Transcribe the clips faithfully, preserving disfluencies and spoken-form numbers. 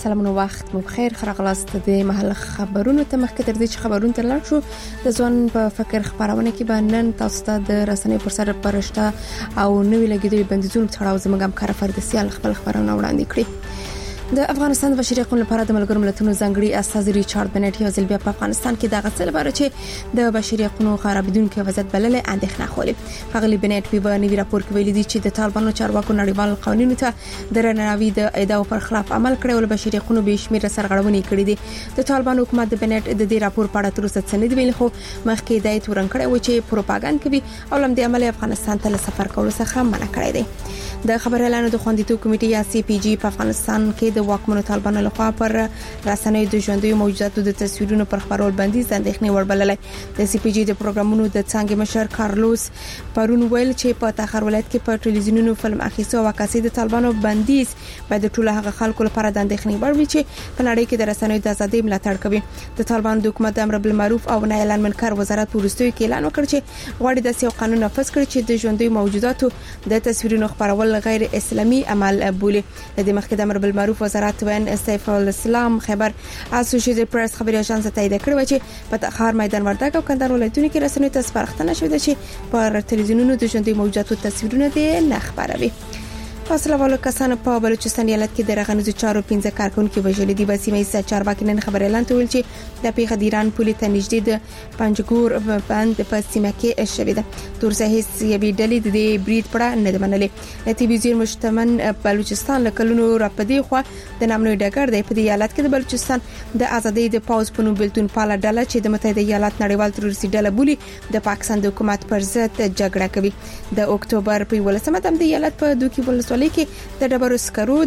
سلامونه وخت مو بخیر خراغلاست د محل خبرونو ته مخکې تر دې چې خبرونه تر لاړ شو د ځوان په فکر خبرونه کې باندې تاسو ته د رسنۍ پر سر پرشته او نوې لګیدلې بندیزونو تړاو زموږ هم کار فردسیال خپل خبرونه وړاندې کړي. د افغانستان د بشري حقوقو لپاره د ملګرو ملتونو ځانګړي استاذ ریچارډ بنټ یو ځل بیا په افغانستان کې د غسل لپاره چې د بشري حقوقو خرابیدونکو وضعیت بلل اندېښنه خولي. هغه بنټ په نوي راپور کې ویلي دی چې د طالبانو چارواکو نړیوال قوانینو ته درناوي د اعدام پر خلاف عمل کړی او بشري حقوقو به شمیر سرغړونې کړې دي. د طالبانو حکومت د بنټ د دې راپور په اړه تر اوسه څه نه دی ویلي، خو مخکې د تورن کړی و چې پروپاګاندا کوي او لم د عمل افغانستان ته سفر کولو څخه منع کړی دی. د خبريالانو د خوندیتوب کمیټې یا سی پی جی په افغانستان کې د واکمنو طالبانو لخوا پر رسنیو د ژوندۍ موجوداتو د تصویرونو پر خبرول بندیز اندېښنې وربللې. د سی پی جی د پروګرامونو د څنګه مشر کارلوس پرون ویل چې په تاخر ولایت کې په ټلویزیونونو فلم اخیستو او عکاسي د طالبانو بندیز باید ټول هغه خلکو لپاره د اندېښنې وړ وي چې په نړۍ کې د رسنیو د ازادۍ ملاتړ کوي. د طالبانو د حکومت امر بالمعروف او نهي عن المنکر وزارت ورستوي کې اعلان وکړ چې غواړي د سیاست قانون نافذ کړي چې د ژوندۍ موجوداتو د تصویرونو خبرول غیر اسلامي عمل بولي. د مخکې د امر بالمعروف وزارت وین سیف الاسلام خبر اسوسییټډ پریس خبري اژانس ته تایید کړی چې په تخار میدان وردګ او کندهار ولایتونو کې رسنیو ته سپارښتنه شوې ده چې پر تلویزیونونو د ژوندۍ موجوداتو تصویرونه دې نه خبروي. فاصله والو کسان په بلوچستان ایالت کې د رغنځو چارو پنځه کارکونکو وژل دي. بسیمه ایسا چارواکي نن خبر اعلان ویل چې د پیښه د ایران پولی ته نږدې د پنجګور باند په سیمه کې شوې ده. ترڅو هیڅ یوې ډلې د برید پړه نه منلې. د تلویزیون مشتمن بلوچستان لکلونو راپدې خو د نامنوي ډګر دی. په ایالت کې د بلوچستان د ازادۍ د پاوز په نوم بلتون پاله ډله چې د متحده ایالات نړیوال تروریستي ډله بولي د پاکستان د حکومت پر ضد جګړه کوي. د اکتوبر په ولسمه د ایالت په دوکي ولسوالۍ کې د ډبرو سکرو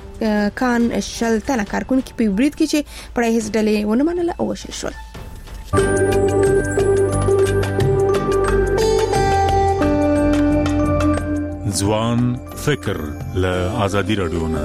د کان شل تنه کارکونکو په برید کې چې پړای هیڅ ډلې ونه منله او وشل شول. ځوان فکر له ازادي رادیو نه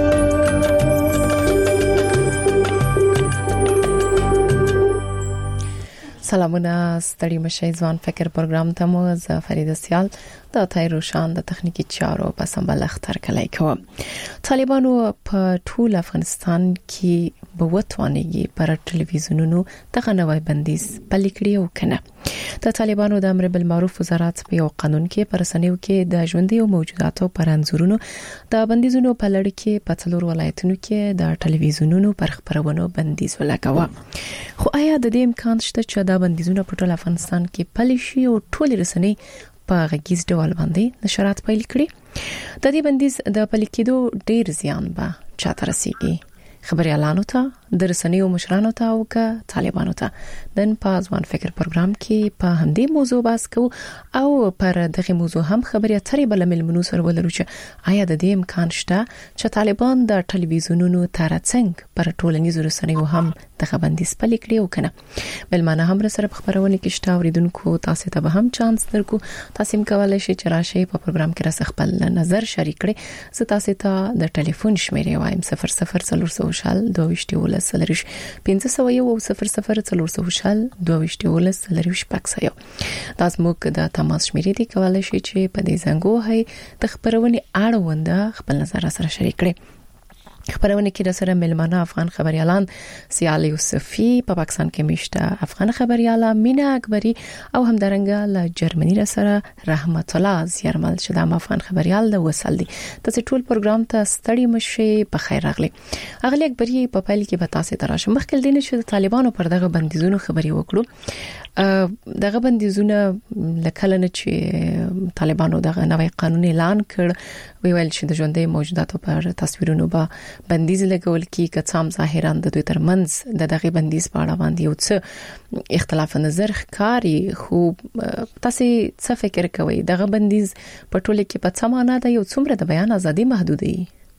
سلامونه ستړي مشه. ځوان فکر پروګرام ته مو ز فرید سیال د تایروشان د تخنیکی چارو په سمبل اختر کلی کوم. طالبانو په ټول افغانستان کې به وټوانېږي پر ټلویزیونونو دغه نوې بندیز پلي کړی او کنه. د طالبانو د امر بالمعروف وزارت په یو قانون کې پر رسنیو کې د ژوندۍ موجوداتو پر انزورونو د بندیزونو په لړ کې په څلور ولایتونو کې د ټلویزیونونو پر خبرونو بندیز ولګاوه. خو آیا د دې امکان شته چې دا بندیزونه په ټول افغانستان کې پلي شي او ټول رسنۍ په غږیز ډول باندې نشرات پیل کړي؟ د دې بندیز د پلي کېدو ډیر زیان به چاته رسیږي؟ خبريالانو ته د رسنیو مشرانو ته او که طالبانو ته نن په ځوان فکر پروګرام کې په همدې موضوع بحث کوو او پر دغه موضوع هم خبري اترې بل ملمنو سره ولرو چې آیا د دې امکان شته چې طالبان د ټلویزیونونو ترڅنګ پر ټولنیزو رسنیو هم دغه بندیز پلي کړي او کنه. بلمانه هم سره خبرونه کې شته اوریدونکو تاسو ته به هم چانس درکو. تاسو کولای شئ چې راشي په پروګرام کې را خپل نظر شریک کړئ. زه تاسو ته د ټلیفون شمیرې وایم صفر صفر څلور شل دوه ولس لریش پنځه سوه یو صفر صفر څلور شل دوه ولس لریش پکسایو. دا زموږ د تماس شمیرې دي. کولای شئ چې په دې زنګو هي د خبرونې اړوند خپل نظر سره شریک کړئ. خبرونه کې د سره ملمانه افغان خبريالان سیال یوسفی په پاکستان کې میشته افغان خبرياله مینا اکبری او همدارنګه له جرمني سره رحمت الله زیرمل چې د افغان خبريال د وصل دي. تاسو ټول پروګرام ته ستړي مشه په خیر راغلي. اغلی اکبری په پایل کې به تاسو ته راشم. مخکې دینه چې طالبانو پر دغه بندیزونو خبري وکړو. دغه بندیزونه لکه نه چې طالبانو دغه نوې قانون اعلان کړ ویل چې د ژوندۍ موجوداتو پر تصویرونو به بندیز لګول کی کڅام ظاهرا د دوی ترمنځ د دغه بندیز په اړه باندې یو څه اختلاف نظر ښکاری. خو تاسو څه فکر کوئ دغه بندیز په ټوله کې په څه معنا ده؟ یو څومره د بیان ازادي محدودي؟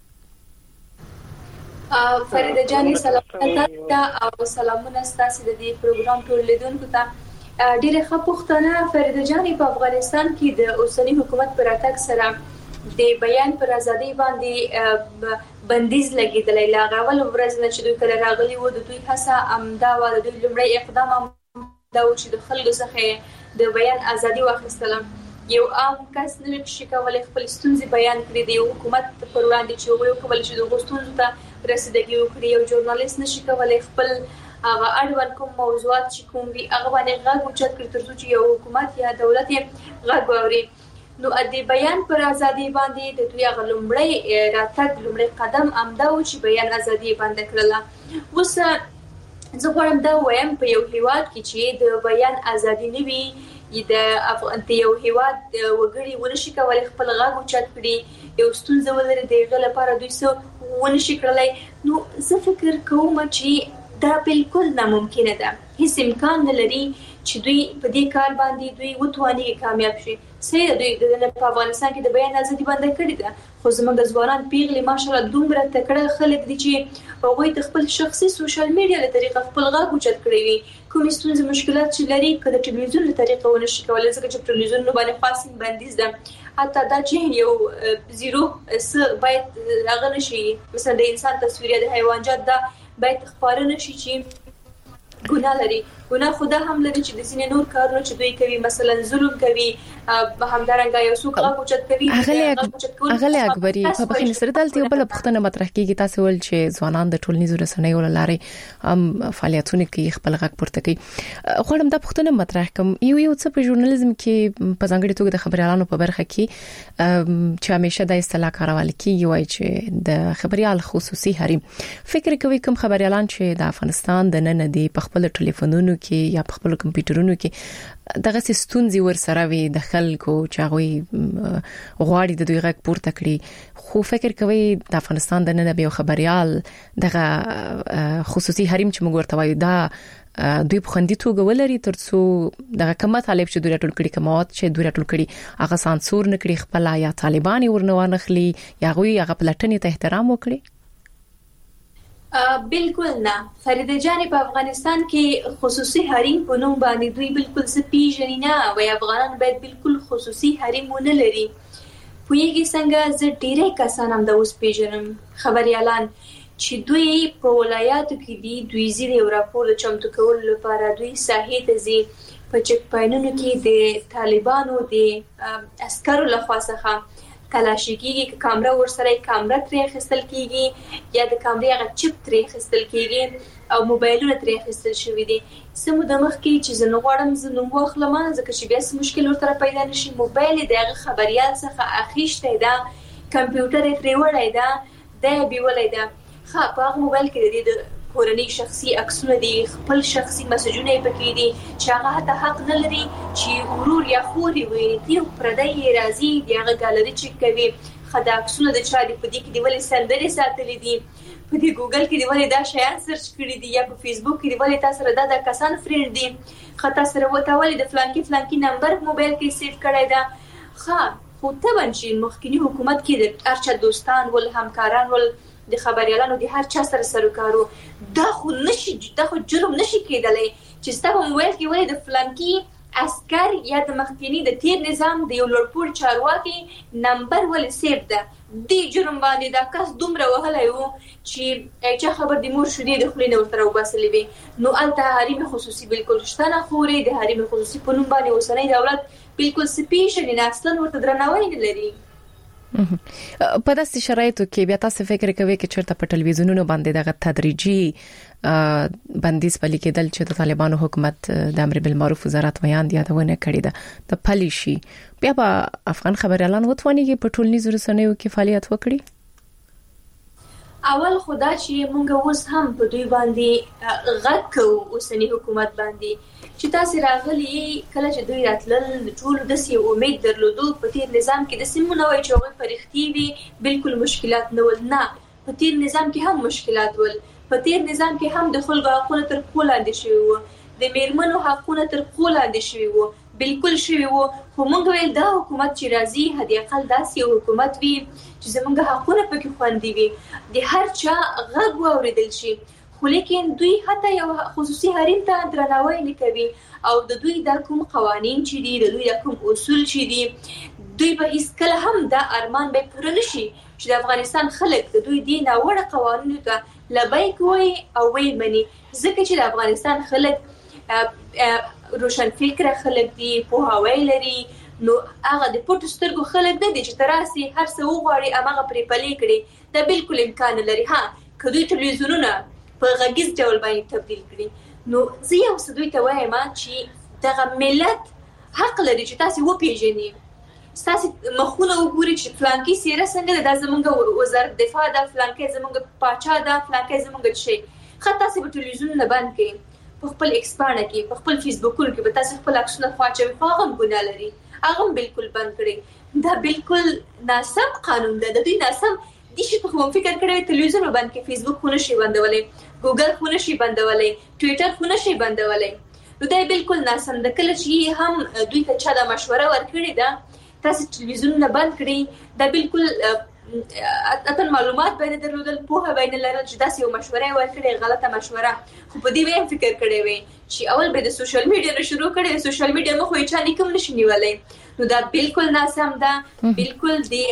فرید جان سلام او سلامونه ستاسو د دې پروګرام ټول لیدونکو ته. ډیره ښه پوښتنه فرید جان. په افغانستان کې د اوسنی حکومت پر اتک سره د بیان پر ازادي باندې بندیز لګیدلی. لا غوړ ورځ نه چې دوی کله راغلي وو د دوی هڅه امدا و د دوی لمړی اقدام دا و چې د خلکو څخه د بیان ازادي واخیستل. یو عام کس نه شي کولای خپل ستونزې بیان کړي. د حکومت پر وړاندې چې وایي کول چې د غوښتنو ته رسیدګي وکړي. یو ژورنالیست نشي کولای خپل هغه اړوند کوم موضوعات چې کوم وي هغه باندې غږ اوچت کړي ترڅو چې یو حکومت یا دولت یې غږ واوري. نو د بیان پر ازادي باندې د دوی هغه لومړی راتګ لومړی قدم امدا و چې بیان ازادي باندې کړله. اوس زه غواړم دا وایم په یو هیواد کې چې د بیان ازادي نه وي د افغان ته یو هیواد وګړي ونشي کولای خپل غږ اوچت کړي، یو ستونزه ولري د هغه لپاره دوی څه ونشي کړلای. نو زه فکر کوم چې دا بالکل ناممکنه ده. هیڅ امکان نه لري چې دوی په دې کار باندې دوی وتواني کامیاب شي. سې دوی د افغانستان کې د بیان ازادي باندې کړی ده، خو زموږ ځوانان پیغلي ماشاءالله دومره تکړه خلک دي چې هغوی د خپل شخصي سوشل میډیا له طریقه خپل غږ اوچت کړی وي. کومې ستونزې مشکلات چې لري که د ټلویزیون له طریقه ونشي کولای، ځکه چې ټلویزیون باندې خاص بندیز ده. حتی دا چې یو زیرو س باید هغه نشي، مثلا د انسان تصویر یا د حیوانات دا باید خبره نشي چې ګناه لري. ګناه خدا هم لري چې د سینې نور کارونه چې دوی کوي، مثلا ظلم کوي، همدارنګه یو څوک غږ اوچت کوي. اغلی اکبري په بخښنې سره دلته یو بل پوښتنه مطرح کیږي. تاسو ول چې ځوانان د ټولنیزو رسنیو لارې هم فعالیتونه کوي، خپل غږ پورته کوي. خو دا پوښتنه مطرح کوم یو یو څه په ژورنالیزم کې په ځانګړي توګه د خبريالانو په برخه کې چې همیشه د اصطلاح کارول کیږي وایي چې د خبريال خصوصي حریم. فکر کوي کوم خبريالان چې د افغانستان د نن دی په خپل ټلیفونونو کې یا په خپل کمپیوټرونو کې دغه سستونزي ور سره وي د خلکو چې هغه غواړي د دوی غږ پورته کړي، خو فکر کوي د افغانستان د نن به خبريال دغه خصوصي حریم چې موږ ورته وایو دا دوی په خندي توګه ولري ترڅو دغه کومه طالب چې دوی راټول کړي کومات چې دوی راټول کړي هغه سانسور نه کړي، خپل یا طالبان ورنوانه خلی یا غوي هغه پلاتنې ته احترام وکړي. بالکل نه. فریده جان په افغانستان کې خصوصي حریم په نوم باندې دوی بالکل څه پیژني نه، وای افغانان باید بالکل خصوصي حریم ونه لري. پویږي څنګه زه ډیره کسان هم د اوس پیژنم خبريالان چې دوی په ولایاتو کې دي، دوی زیری او راپور چمتو کول لپاره دوی ساحې ته ځي، په چک پاینونو کې د طالبانو د عسکرو لخوا څخه تلاشي کیږي، کیمرا ورسره کیمرا ترې خستل کیږي یا د کیمرې هغه چپ ترې خستل کیږي او موبایلونه ترې خستل شوی دي. سمو د مخ کې چې زنه غواړم زنه واخلم ځکه چې بیا څه مشکل ورته پیدا نشي. موبایل دغه خبريال څخه اخیشته ده، کمپیوټر ترې وړای ده، د بیولای ده. خا په هغه موبایل کې د کورنۍ شخصي عکسونه دي، خپل شخصي مسجونه پکې دي چې هغه حتی حق نه لري چې ورور یا خوري وي دی پردی راځي دغه ګالري چک کوي. خدا عکسونه د چا دي په دې کې دی ولې سندري ساتلې دي، په دې ګوګل کې دی ولې دا شیان سرچ کړی دي، یا په فیسبوک کې دی ولې تاسو سره دا د کسان فرند دي، خطا سره وته ولې د فلانکی فلانکی نمبر موبایل کې سیو کړی دا. خا خو ته باندې مخکنی حکومت کې د ارچا دوستان ول همکاران ول د خبريالانو د هر چا سره سروکارو، دا خو نشي دا خو جرم نشي کېدلی چې ستاسو موبایل کې وای د فلانکی عسكر یا د مخکنی د تیر نظام د یو لوړپوړ چارواکي نمبر ول سیو ده. د جرم باندې دا کس دومره وهلای وو چې چې خبر د مور شودي د خلینو ورته وباسلې وي. نو الته حریم خصوصي بالکل شتنه خوري د حریم خصوصي په نوم باندې وسنۍ دولت بالکل سپیشل نه اصلا ورته درناوی نه لري. په داسې شرایطو کې بیا تاسو فکر کوئ چې چیرته په ټلویزیونونو باندې دغه تدریجي بندیز پلي کېدل چې د طالبانو حکومت د امر بالمعروف وزارت بیان یادونه کړې ده د پلي شي، بیا به افغان خبريالان وتواني په ټولنیزو رسنیو کې فعالیت وکړي؟ اول خدا چې مونږ اوس هم په دوی باندې غږ کوو اوسنی حکومت باندې چې تاسو راغلي کله چې دوی راتلل ټول د سی امید درلودو په تیر نظام کې د سیمونو وای چې هغه پرختي وي بالکل مشکلات نه ول. نه په تیر نظام کې هم مشکلات ول، په تیر نظام کې هم د خلکو حقوق تر پښو لاندې شوی وو، د میرمنو حقوق تر پښو لاندې شوی وو، بالکل شوی وو. خو مونږ ویل دا حکومت چې راځي هدي اقل داسې یو حکومت وي چې زمونږ حقوق پکې خوندي وي، د هر چا غږ واوریدل شي. خو لیکن دوی حتی یو خصوصي حریم ته درناوی نه کوي او د دوی د کوم قوانين چې دي، د دوی د کوم اصول چې دي، دوی به هیڅ کله هم دا ارمان به پوره نشي چې د افغانستان خلک د دوی د ناوړه قوانینو ته لبیک وي او وي مني. ځکه چې د افغانستان خلک روشن فکر خلک دي، پوهاوی لري، نو هغه د پټ سترګو خلک نه دي چې تراسي هر څه وغواړي هغه پرې پلي کړي. دا بالکل امکان لري. ها کدوې ټلویزیونونه په غږیز ډول باندې تبدیل کړي نو زه یو څه دوی ته وایم چې دغه ملت حق لري چې تاسو وپیژنئ تاسو مخونه وګورئ چې فلانکی سیره څنګه ده زمونږ وزارت دفاع ده فلانکی زمونږ پاچا ده فلانکی زمونږ شي خاطر تاسو په ټلویزیون نه باندې کې په خپل ایکس باندې کې په خپل فیسبوک کې به تاسو خپل عکسونه خواچوي خو هغه ګناه لري هغه بالکل بند کړي دا بالکل ناسم قانون ده د دوی ناسم دي چې په کوم فکر کړی ټلویزیون باندې کې فیسبوک خونه شي بندولې ګوګل خونه شي بندولې ټوئیټر خونه شي بندولې نو دا بالکل ناسم ده کله چې هم دوی ته چا د مشوره ورکړي ده تاسو ټلویزیون نه بند کړئ دا بالکل اتن معلومات باندې درلودل په باندې لرل چې داسې یو مشوره ورکړي غلطه مشوره خو په دې ویم فکر کړی وي چې اول به د سوشل میډیا نه شروع کړي سوشل میډیا مخ وي چې نکم نشي نیولای نو دا بالکل ناسم ده بالکل دی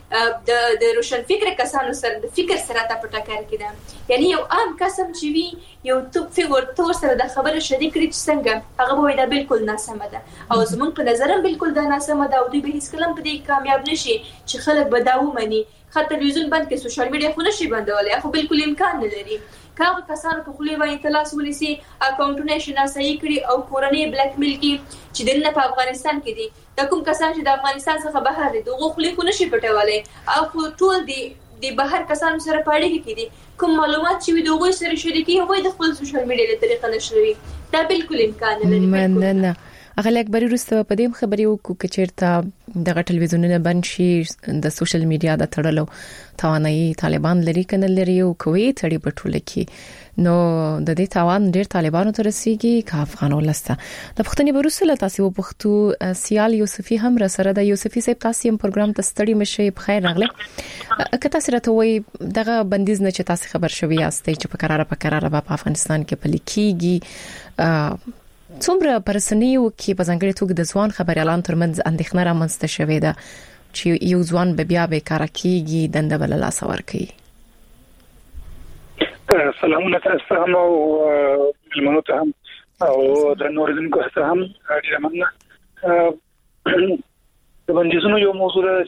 د د روشن فکر کسانو سره د فکر سره تا پټه کار کړه یعنی یو عام قسم چې وی یو تو فګور تور سره د خبره شریک کړي چې څنګه هغه وای دا بالکل ناسمه ده او زمونږ په نظر هم بالکل دا ناسمه ده او دوی به هیڅ کلم په دې کامیاب نشي چې خلک به دا ومني خاطر ټلویزیون بند کې سوشل میډیا خو نشي بندولای خو بالکل امکان نه لري کاغه کسانو په خولي باندې تلاش ولسی اکاونټونه شناسایی کړي او کورنۍ بلیک میل کې چې دنه په افغانستان کې دي دا کوم کسان چې د افغانستان څخه بهر دي دغه خولي خو نشي پټولای او ټول دي د بهر کسانو سره پاړې کې دي کوم معلومات چې دوی سره شریکي هوای د خپل سوشل میډیا له طریقې نشوي دا بالکل امکان نه لري مننه اغه اکبر روسته په دې خبرې وکړو چې چیرته د ټلویزیونونو بند شي د سوشل میډیا د تړلو توانایي طالبان لري کنه لري او کوي تړي پټول کې نو د دې توان ډېر طالبانو ته رسیږي کا افغانو لسته د پښتني بروسله تاسو پښتو سیال یوسفي هم را سره د یوسفي صاحب تاسو هم پروګرام ته ستړي مشي په خیر راغله کته سره ته وي دغه بندیز نه چې تاسو خبر شوي یاستئ چې په قراره په قراره په افغانستان کې پلیکيږي څومره پرسنیو کې په ځانګړي توګه د ځوان خبريالان ترمنځ اندېښنه رامنځته شوې ده چې یو ځوان به بیا به کار کوي دنده بل لاس ور کوي سلامونه تاسو هم او ملمنو ته هم او د نوردونکو ته هم ډیره مننه د بندیزونو یو موضوع ده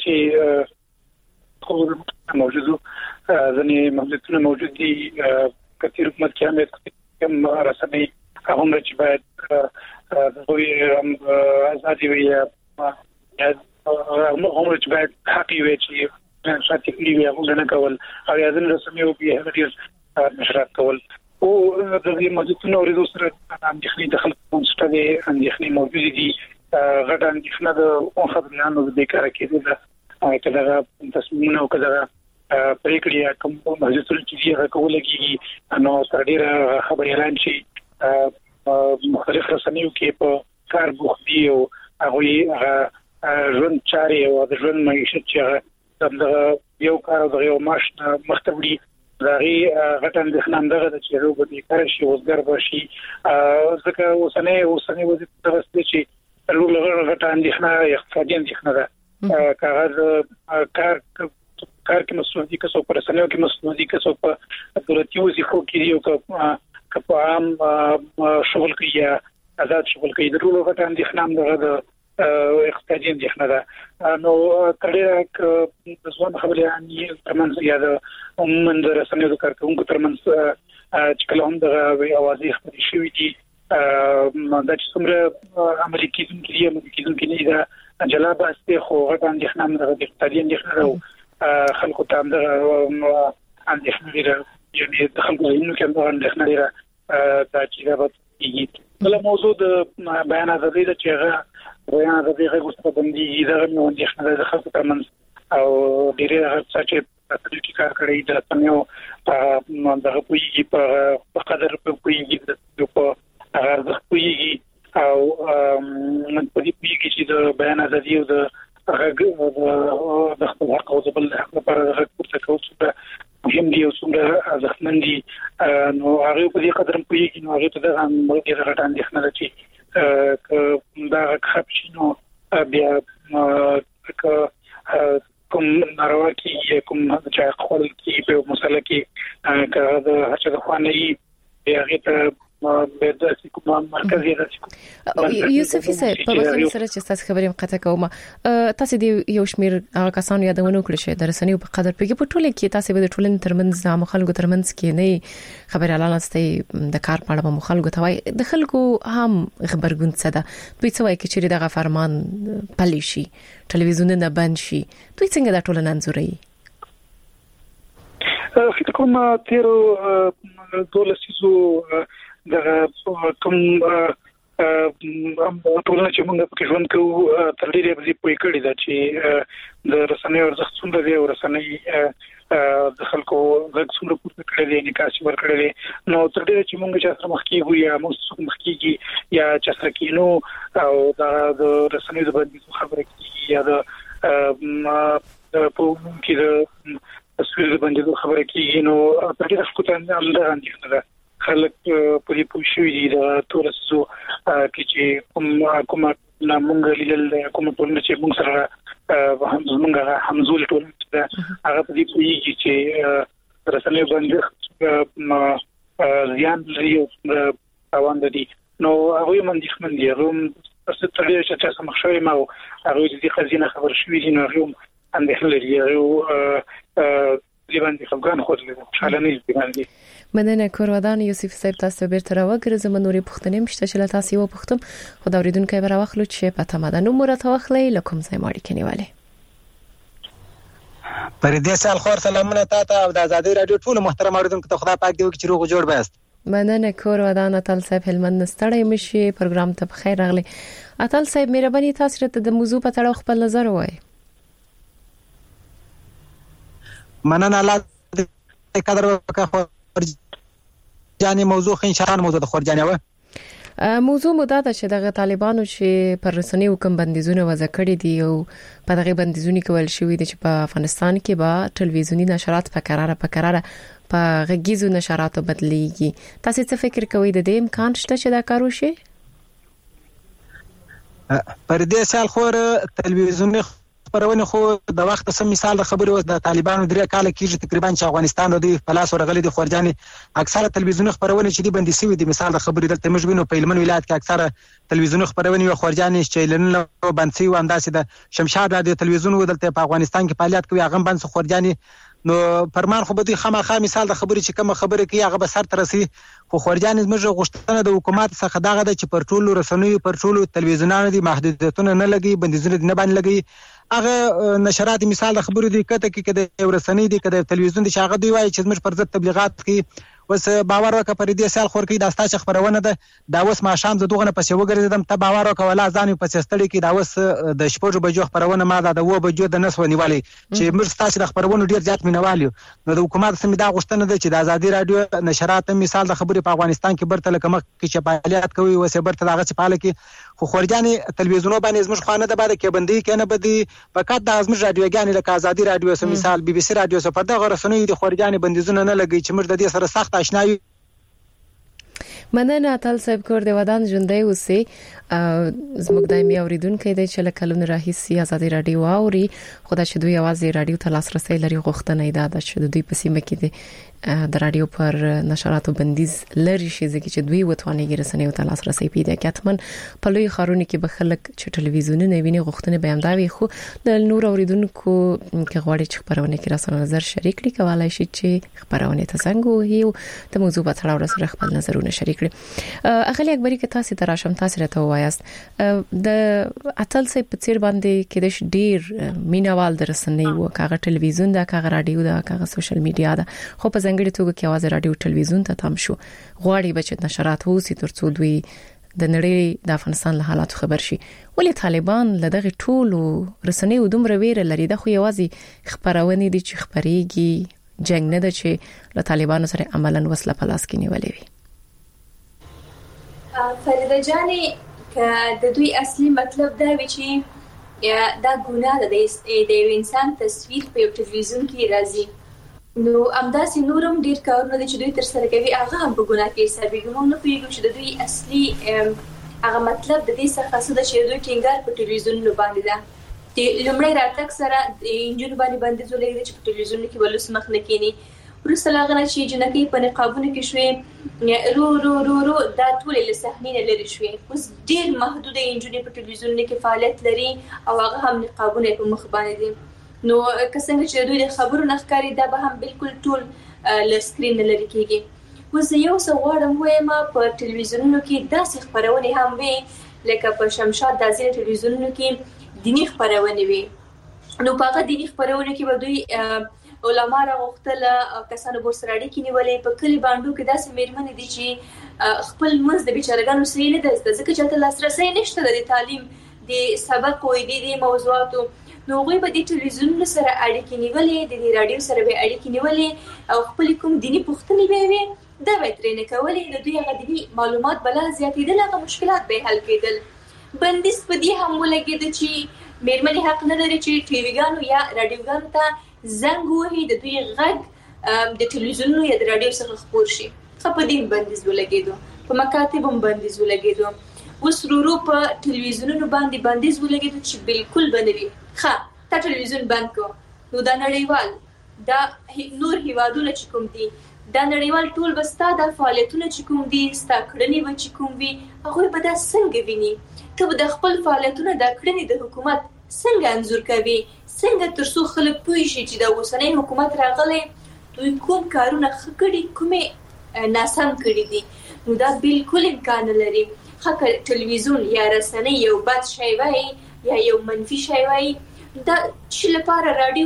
چې موجوده ځنې مملکتونه موجود دي کثیر حکومت کې هم کوم رسمي هم چې باید د دوی ازادي وي هم چې باید حق وي چې شاتې کړي وي هغه نه کول او یازن رسمي او به هغه مشرات کول او د دې موضوعونو ورته سره اندېښنې د خلکو مستوي اندېښنې موجود دي غټ اندېښنه د خبريالانو د بیکاره کېدو ده کله تصمیمونه او کله پریکړې کوم موضوعونه چې هغه کول کېږي نو تر ډیره خبريالان چې مختلف رسنیو کې په کار بوختي او هغه ژوند چاري او د ژوند معیشت چې د یو کار د یو معاش مختبري دغه غټن د خنندغه د چیرو په دې کار شي وزګر بشي ځکه اوسنه اوسنه وظیفه ترسته چې لوګ غټن د خنه اقتصادي اندېښنه ده کاغذ کار کار کې مسؤل دي که څو پر رسنیو کې مسؤل دي که څو په دولتي وظیفو کې یو که په عام شغل کې یا آزاد شغل کې د ټولو غټان دي خنام دغه د اقتصادي اندېښنه ده نو کله د ځوان خبريالان ترمنځ یا د عموما د رسنیو د کارکونکو ترمنځ چې کله هم دغه اوازې خبرې شوې دي دا چې څومره عملي کېدونکي دي عملي کېدونکي نه ده جلاب استه خو غټان دي خنام دغه د اقتصادي اندېښنه ده خلکو ته هم دغه اندېښنه لري یعنی د خلکو زینو کې هم اندېښنه لري دا چې راځي بل موضوع د بیان ازادي د چې هغه بیان ازادي هغه څه باندې دا نو اندېښنه د خلکو ترمنځ او ډیره هڅه چې تاسو کې کار کړی د تنو په دغه پویږي په قدر په پویږي په هغه ځخ پویږي او من په دې پویږي چې د بیان ازادي او د هغه د خپل حق او د بل حق لپاره د حق پورته کول څه مهم دي او څومره ځخمن دي نو هغه په دې قدر پویږي نو هغه ته د ملګری غټان دي خنل چې دا خپشي نو بیا کوم ناروا کې کوم چې خپل کې په مسله کې کړه د هڅه د خوانې هغه ته به د کومه مرکزي د یوسف صاحب په وخت سره چې تاسو خبرې مقطع کوم تاسو د یو شمیر کسانو یادونه کړی چې د رسنیو په قدر پیګه په ټوله کې تاسو به د ټولنې ترمنځ د مخالګو ترمنځ کې نه خبري اعلان ستې د کار په اړه مخالګو توای د خلکو هم خبرګون څه ده دوی څه وایي چې دغه فرمان پلی شي ټلویزیونونه بند شي دوی څنګه د ټولنې انځوري فکر کوم تیرو دولسیزو دغه کوم ټولنه چې موږ په کې ژوند کوو تر ډیره به پوي کړی دا چې د رسنیو ارزښت څومره دی او رسنۍ د خلکو غږ څومره پورته کړی دی نکاس ورکړی دی نو تر ډیره چې موږ چې سره مخ کېږو یا موږ مخ کېږي یا چې سره کېنو او د رسنیو د باندې خبره کېږي یا د په کې د تصویر باندې خبره کېږي نو تر ډیره خو ته هم ده اندېښنه خلک په دې پوه شوي دي د تورسو کې چې کوم کوم نامونږ لیدل کوم ټولنه چې موږ سره هم زمونږ همزول ټولنه ده هغه په دې پوهیږي چې رسنۍ باندې زیان لري او روان دي نو هغه مندښمن دي روم تاسو ته لري چې تاسو مخشوي ما هغه دې خزینه خبر شوي دي نو هغه اندېښنه لري هغه دی باندې خپګان خو دې شالنه دي باندې مننه کورودان یوسف صاحب تاسو بیرته راوګرځم نورې پښتنې مشته چې تاسو یو پښتم خو دا اوریدونکو به راوخلو چې په تمه ده نو مرته واخلې لکم ځای ماړي کنيواله پر دې سال خور سلامونه تاسو او د آزادۍ رادیو ټول محترم اوریدونکو ته خدای پاک دې وکړي چې روغ جوړ بست مننه کورودان اتل صاحب هلمند ستړی مشي پروګرام ته بخیر راغلی اتل صاحب مهرباني تاسو ته د موضوع په اړه خپل نظر وایي مننه الله دې قدر وکړه جاني موضوع خو ان شاء الله موضوع د خورجاني و موضوع مو دا چې دغه طالبانو چې پر رسنیو کوم بندیزونه وضع کړی دي او په دغه بندیزونو کې ول شوې دي چې په افغانستان کې به ټلویزیونی نشرات په قراره په قراره په غږیزو نشراتو بدليږي تاسو څه فکر کوئ د دې امکان شته چې دا کار وشي پر دې سال خو ټلویزیونی خبرونه خو د وخت سم مثال د خبرو د طالبانو درې کال کېږي تقریبا چې افغانستان د پلاس ورغلي د خورجاني اکثره تلویزیوني خبرونه چې دي بندي شوی دي مثال د خبرو دلته موږ وینو په هلمند ولایت کې اکثره تلویزیوني خبرونه یو خورجاني چې لنه بند شوی انداسې د شمشاد رادیو تلویزیون ودلته په افغانستان کې فعالیت کوي هغه بند خورجاني نو پرمان خو به دوی خامخا مثال د خبرې چې کوم خبره کوي هغه به سر تر رسي خو خورجاني زموږ غوښتنه د حکومت څخه دغه د چې پر ټولو رسنیو پر ټولو تلویزیونانو دي محدودیتونه نه لګي بندیزونه نه باندې لګي هغه نشرات مثال د خبرو دی کته کې کده یو رسنۍ دی کده تلویزیون دی هغه دی وایي چې زموږ پر ضد تبلیغات کوي وس باور وکړه پر دې سال خور کې د استاد خبرونه ده دا وس ما شام زه دغه نه پسې وګرځیدم ته باور وکړه ولا ځان پسې ستړي کې دا وس د شپږ بجو خبرونه ما دا د و بجو د نس ونیولې چې موږ تاسو د خبرونو ډیر زیات مینوالو نو د حکومت سم دا غوښتنه ده چې د آزادي رادیو نشرات مثال د خبرې په افغانستان کې برته لکه مخ کې چې فعالیت کوي وسه برته دغه چې فعال کې خو خورجاني تلویزیونو باندې زموږ خانه د باندې کې بندي کنه بدی فقط د ازمج رادیوګانی لکه آزادي رادیو سم مثال بي بي سي رادیو سره په دغه رسنۍ د خورجاني بندیزونه نه لګي چې موږ د دې سره سخت آشنایي مننه اتل صاحب کور دی ودان ژوندۍ اوسئ زموږ دایمي اوریدونکو دی چې لکلون راهیسي آزادي رادیو اوري خدای چې دوی आवाज رادیو ته لاسرسي لري غوښتنه ده چې دوی په سیمه کې دي د رادیو پر نشراتو بندیز لري شي ځکه چې دوی وتوانېږي رسنیو ته لاسرسي پیدا کړي اتمن په لوی خارونه کې به خلک چې ټلویزیونونه ویني غوښتنه به هم دا وي خو د نور اوریدونکو کې غواړي چې خبرونه کې راسره نظر شریک کړي کولای شي چې خبرونه ته څنګه وي د موضوع په اړه سره خپل نظرونه شریک کړي اغلی اکبري کې تاسو ته راشم تاسو راته وایاست د اتل سي په چیر باندې کې د ډیر مینوال د رسنیو کاغه ټلویزیون دا کاغه رادیو دا کاغه سوشل میډیا دا خو په ځنګړي توګه کې आवाज رادیو ټلویزیون ته تام شو غواړي بچ نشرات وسی ترڅو دوی د نړۍ د افغانستان له حالات خبر شي ولې طالبان لدغه ټولو رسنیو دومره ویره لري د خو یوازې خبرونه دي چې خبريږي جنگ نه ده چې له طالبانو سره عملاً وسله په لاس کې نیولې وي فریده جانې که د دوی اصلي مطلب دا وي چې دا ګناه ده د یو انسان تصویر په یو ټلویزیون کې راځي نو امداسې نورم ډیر کارونه دي چې دوی تر سره کوي هغه هم په ګناه کې حسابېږي موږ نه پوهېږو چې د دوی اصلي هغه مطلب د دې څخه څه ده چې دوی ټینګار په ټلویزیونونو باندې ده د لومړی راتګ سره د انجونو باندې بندیز ولګېده چې په ټلویزیونونو کې به لوس مخ نه کېني ورسره لغنه چې جنکی په نقابونو کې شوې رو رو رو رو دا ټول له صحنې نه لري شوې. اوس ډیر محدود انجونې په ټلویزیون کې فعالیت لري او هغه هم نقابونه په مخ باندې دي. نو که څنګه چې دوی د خبرو نخکاری دا به هم بالکل ټول ل سکرین نه لري کېږي. اوس یو څه غواړم وایم په ټلویزیونونو کې داسې خبرونه هم وي لکه په شمشاد د ځینې ټلویزیونونو کې دینی خبرونه وي. نو په هغه دینی خبرونه کې به دوی علما راغوښتل کسانو ورسره اړیکې نیولې. په کلي باندې کې داسې میرمنې دي چې خپل منځ د بیچارهګانو صحیح نه ده زده ځکه چې هلته لاسرسی نشته د تعلیم د سبق او د دې موضوعاتو. نو هغوی به د ټلویزیونونو سره اړیکې نیولې، د دې راډیو سره به اړیکې نیولې او خپل کوم دینی پوښتنې به وي دا به ترې نه کولې. نو دوی هغه دینی معلومات به لا زیاتېدل، هغه مشکلات به حل کېدل. بندیز په دې هم ولګېده چې میرمنې حق نه لري چې ټیویګانو یا راډیوګانو ته زنګ وهي، د دوی غږ د ټلویزیونونو یا د راډیو څخه خپور شي. ښه په دې بندیز ولګېدو، په مکاتبو هم بندیز ولګېدو. اوس ورو په ټلویزیونونو باندې بندیز ولګېدو چې بالکل به نه وي. ښه تا ټلویزیون بند کړو نو دا نړیوال دا نور هیوادونه چې کوم دي دا نړیوال ټول به ستا دا فعالیتونه چې کوم دي ستا کړنې به چې کوم وي هغوی به دا څنګه ویني. ته به د خپل فعالیتونه دا کړنې د حکومت څنګه انځور کوي، څنګه تر څو خلک پوه شي چې د اوسنی حکومت راغلی دوی کوم کارونه ښه کړي کومې ناسم کړي دي. نو دا بالکل امکان نه لري. ښه ټلویزیون یا رسنۍ یو بد شی وایي یا یو منفي شی وایي، دا چې لپاره راډیو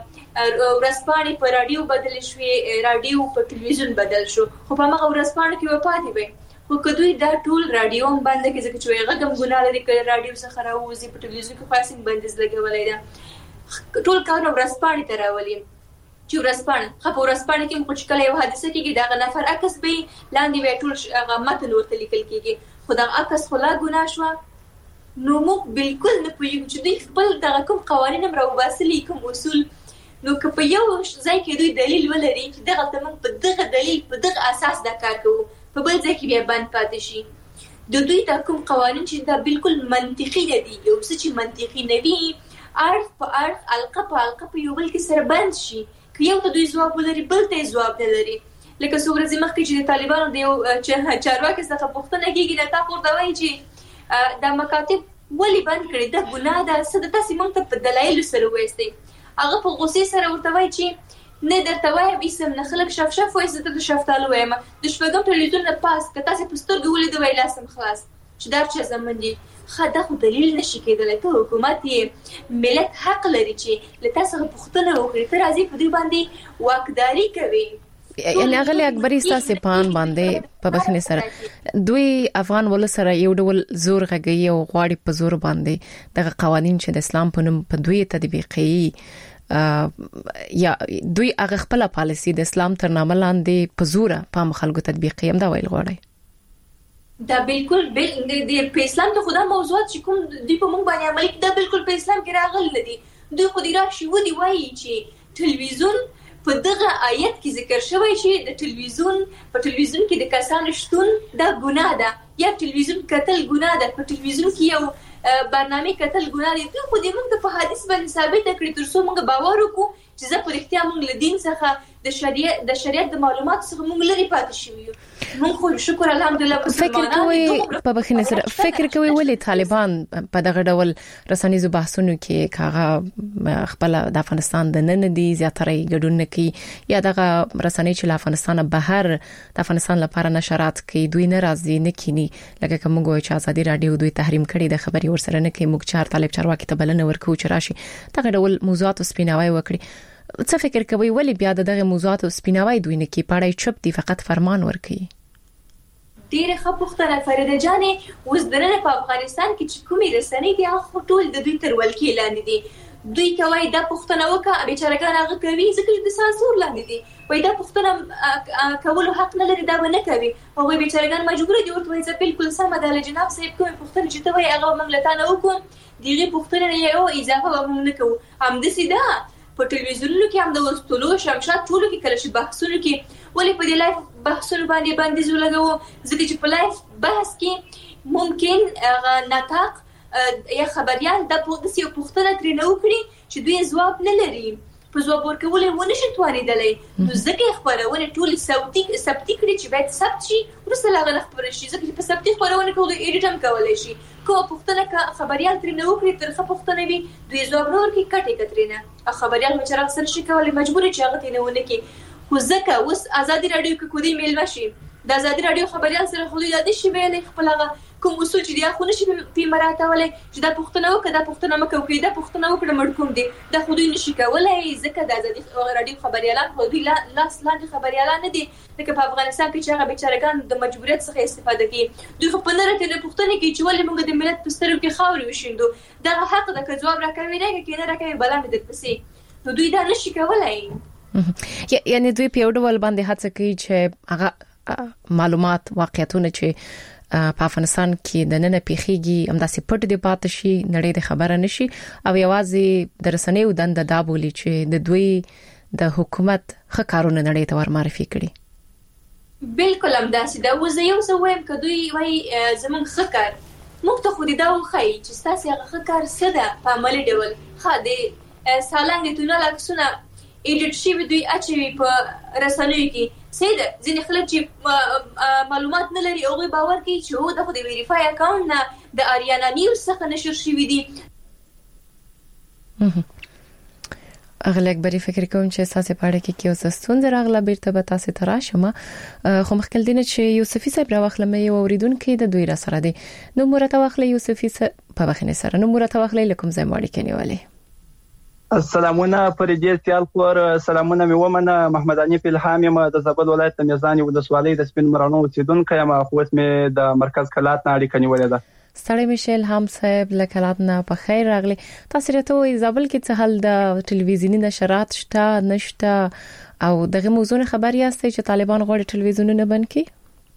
ورځپاڼې په راډیو بدل شوې، راډیو په ټلویزیون بدل شو، خو په هغه ورځپاڼو کې به پاتې وي. خو که دوی دا ټول راډیو هم بنده کړي ځکه چې هغه هم ګناه لري که راډیو څخه راووځي په ټلویزیون کې خاص بندیز لګولی ده. ټول کارونه ورځپاڼې ته راولي چې ورځپاڼه ښه په ورځپاڼه کې هم خو چې کله یو حادثه کېږي د هغه نفر عکس به یې لاندې به یې ټول هغه متن ورته لیکل کېږي، خو دغه عکس خو لا ګناه شوه. نو موږ بالکل نه پوهېږو چې دوی خپل دغه کوم قوانین هم راوباسلي کوم اصول. نو که په یو ځای کې دوی دلیل ولري چې دغلته موږ په دغه دلیل په دغه اساس دا کار کوو، په بل ځای کې بیا بند پاتې شي. د دوی دا کوم قوانین چې دا بالکل منطقي نه دي، یو څه چې منطقي نه وي اړخ په اړخ حلقه په حلقه په یو بل کې سره بند شي. که یو ته دوی ځواب ولري بل ته یې ځواب نه لري. لکه څو ورځې مخکې چې د طالبانو د یو چارواکي څخه پوښتنه کېږي نه تا خو ورته وایي چې دا مکاتب ولې بند کړي، دا ګناه ده، څه ده، تاسې موږ ته په دلایلو سره ووایستئ. هغه په غوسې سره ورته وایي چې نه درته وایم اسم نه خلک شف شف وایي زه ته د شفتالو وایم. د شپږم ټلویزیون نه پاس که تاسې په سترګو ولیدو وایي لاسم خلاص چې دا چا زمن دي. ښه دا خو دلیل نشي کېدلی. ته حکومت یې، ملت حق لري چې له تا څخه پوښتنه وکړي، ته راځې په دوی باندې واکداري کوي. یعنی اغلی اکبری ستاسو پان باندې په بخنه سره دوی افغان ول سره یو ډول زور غږی او غواړي په زور باندې دغه قوانين چې د اسلام په نوم په دوی تطبیقي یا دوی هغه خپل پالیسی د اسلام تر نامه لاندې په زور په مخالګو تطبیقي هم دا ویل غواړي. دا بالکل د په اسلام ته خدا موضوعات چې کوم دوی په موږ باندې عملي دا بالکل په اسلام کې راغلي نه دي. دوی خو دی راشي ودی وایي چې ټلویزیون په دغه آیت کې ذکر شوی چې د ټلویزیون په ټلویزیون کې د کسانو شتون دا ګناه ده یا ټلویزیون کتل ګناه ده، په ټلویزیون کې یو برنامه کتل ګناه ده. دوی خو دې موږ په حدیث باندې ثابت کړي تر څو موږ باور وکړو چې زه په اختیار موږ له دین څخه د شریعت د شریعت د معلومات څخه موږ لري پاتې شو یو. موږ خو شکر الحمدلله فکر کوي په بخنه سره فکر کوي ولې طالبان په دغه ډول رسنیزو بحثونو کې کاغه خپل د افغانستان د نن دي زیاتره ګډون کوي یا دغه رسنۍ چې له افغانستان بهر د افغانستان لپاره نشرات کوي دوی ناراضي نه کینی لکه کوم غوي چې ازادي رادیو دوی تحریم کړي د خبري ورسره نه کوي. موږ چار طالب چارواکي ته بلنه ورکو چې راشي دغه ډول موضوعات سپیناوي وکړي. څه فکر کوي ولې بیا دغه موضوعات سپیناوي دوی نه کوي پړای چپ دي فقط فرمان ورکوي؟ ډیره ښه پوښتنه فریده جانې. اوس دننه په افغانستان کې چې کومې رسنۍ دي هغه ټول د دوی تر ولکې لاندې دي. دوی کوي دا پوښتنه وکړه بیچارهګان هغه کوي ځکه چې د سانسور لاندې دي. وای دا پوښتنه کولو حق نه لري، دا به نه کوي. هغوی بیچارهګان مجبور دي ورته وایي زه بالکل سمه ده له جناب صاحب کومې پوښتنې چې ته وایي هغه به موږ له تا نه وکړو، د هغې پوښتنې نه یو اضافه به موږ نه کوو. همداسې ده په ټلویزیونونو کې هم د وسطلو شمشاد ټولو کې کله چې بحثونو کې ولې په دې لایف بحثونو باندې بندیز ولګوو ځکه چې په لایف بحث کې ممکن ناطق یا خبريال د پولیسي پوښتنه ترې نه وکړي چې دوی ځواب نه لري. په ځواب ورکولو ونشي توانېدلی نو ځکه خبرونه ټول صوتي ثبتي کړي چې باید ثبت شي ورسره هغه خبره شي ځکه چې په ثبتي خبرونه کې د ایډیټ هم کولای شي کو پښتنه کا خبريال تر نو کړی تر څه پښتنه وي دوی ځواب نور کې کټه کترینه خبريال مچره سره شي کولای مجبور چې هغه تینونه کې خو ځکه اوس ازادي رادیو کې کودي میل وشي د ازادي رادیو خبريال سره خو د دې شی ویلې خپل هغه کوم اصول چې دی خو نشي په مراته ولې چې دا پښتنه وکړه دا پښتنه مکه وکړه دا پښتنه وکړه مړکوم دي دا خو دوی نشي کولای ځکه د ازادي رادیو خبريالان خو دوی لاس لاندې خبريالان نه دي لکه په افغانستان کې چې هغه بیچارهګان د مجبوریت څخه استفاده کوي دوی خو په نړۍ کې پښتنه کې چې ولې موږ د ملت په سترګو کې خاورې وشیندو دا حق د جواب راکوي نه کې نه راکوي بلند د پسې نو دوی دا نشي کولای یعنی دوی په یو ډول باندې هڅه کوي چې هغه معلومات واقعیتونه چې په افغانستان کې د نن پیخيږي همداسې پټ دی پات شي نړۍ د خبره نشي او یوازې د رسنیو دند دا بولی چې د دوی د حکومت ښه کارونه نړۍ ته ور معرفي کړي بالکل همداسې دا وزه یو څه وایم که دوی وایي زمونږ ښه کار موږ ته خو دې دا وښایي چې ستاسې هغه ښه کار څه ده په عملي ډول ښه د سالنګ د تونل عکسونه ایډیټ شوي دوی اچوي په رسنیو کې سیده ځینې خلک چې معلومات نه لري هغوی باور کوي چې هو د خو د ویریفای اکاونټ نه د آریانا نیوز څخه نشر شوي دي اغلق بری فکر کوم چې اساسه پاړه کې کیو سستون زراغله بیرته به تاسو تراشم خو مخکل دینه چې یوسفی صاحب راوخله مې اوریدونکو د دوی را سره دي نو مرته واخله یوسفی صاحب په بخنه سره نو مرته واخله لکم زموږ اړیکې نیولې السلامونه پرېدې سیال خور سلامونه مې ومنه محمد انیف الهام یم د زابل ولایت د میزان ولسوالۍ د سپین مرانو اوسیدونکو یم خو اوس مې د مرکز کلات نه اړیکه نیولې ده ستړی میشل هم صاحب لکلات نه په خیر راغلی تاسو راته وې زابل کې څه حل د ټلویزیونی نشرات شته نشته او دغه موضوع خبر یاستئ چې طالبان غواړي ټلویزیونونه بند کړي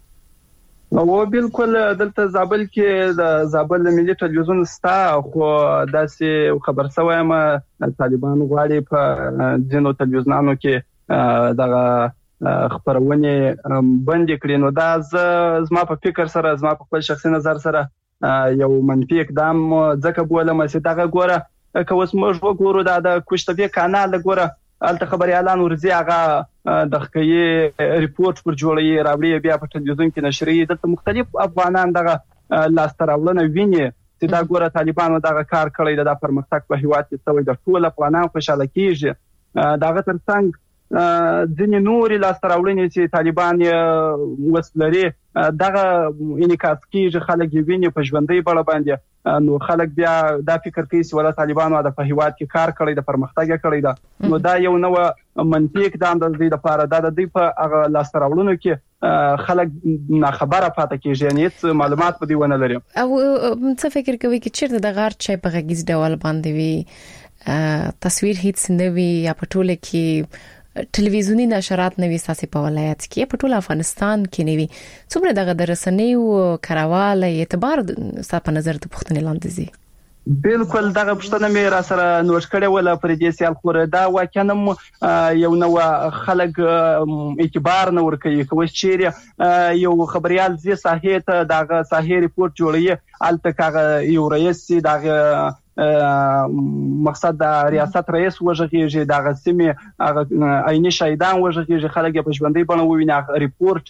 نو بالکل دلته زابل کې د زابل ملي ټلویزیون ستا خو داسې خبر شوی یم طالبان غواړي په ځینو ټلویزیونانو کې دغه خبرونه بند کړي نو دا زما په فکر سره زما په خپل شخصي نظر سره یو منفي اقدام ځکه بولم چې دغه ګوره که اوس موږ وګورو دا د کوشتبه کانال ګوره الته خبريالان ورزي هغه د خکې ریپورت پر جوړي راوړي بیا په ټلویزیون کې نشري د مختلف افغانان دغه لاستراولنه ویني چې دا ګوره طالبانو دغه کار کړی د پرمختګ په هیواد کې څوی د ټول افغانان خوشاله کیږي دغه ترڅنګ ځینې نوري لاستراولنې چې طالبان وسلري دغه انعکاس کیږي خلک ویني په ژوندۍ بڼه باندې نو خلک بیا دا فکر کوي چې ولا طالبانو د په هیواد کې کار کړی د پرمختګ کړی دا نو دا یو نو منفي اقدام د دې لپاره دا د دې په هغه لاستراولنو کې خلک نه خبره پاتې کیږي یعنی هیڅ معلومات په دی ونه لري او څه فکر کوي چې چیرته د غار چای په غږیز ډول باندې وي تصویر هیڅ نه وي یا په ټوله کې ټلویزیونی نشرات نوي ساسي په ولایت کې په ټول افغانستان کې نوي څومره دغه درسنیو کراواله اعتبار ستاسو په نظر د پښتنې لاندې زی بالکل دغه پښتنه مې را سره نوښ کړې ولا پر دې سیال خور دا واکنه یو نو خلک اعتبار نه ور کوي کوم چیرې یو خبريال زی ساحې ته دغه ساحې ریپورت جوړي الته کاغه یو رئیس دغه مقصد د ریاست رئیس وژغیږي د غسمه عیني شهیدان وژغیږي خلک په ژوندۍ بڼه وویني ریپورت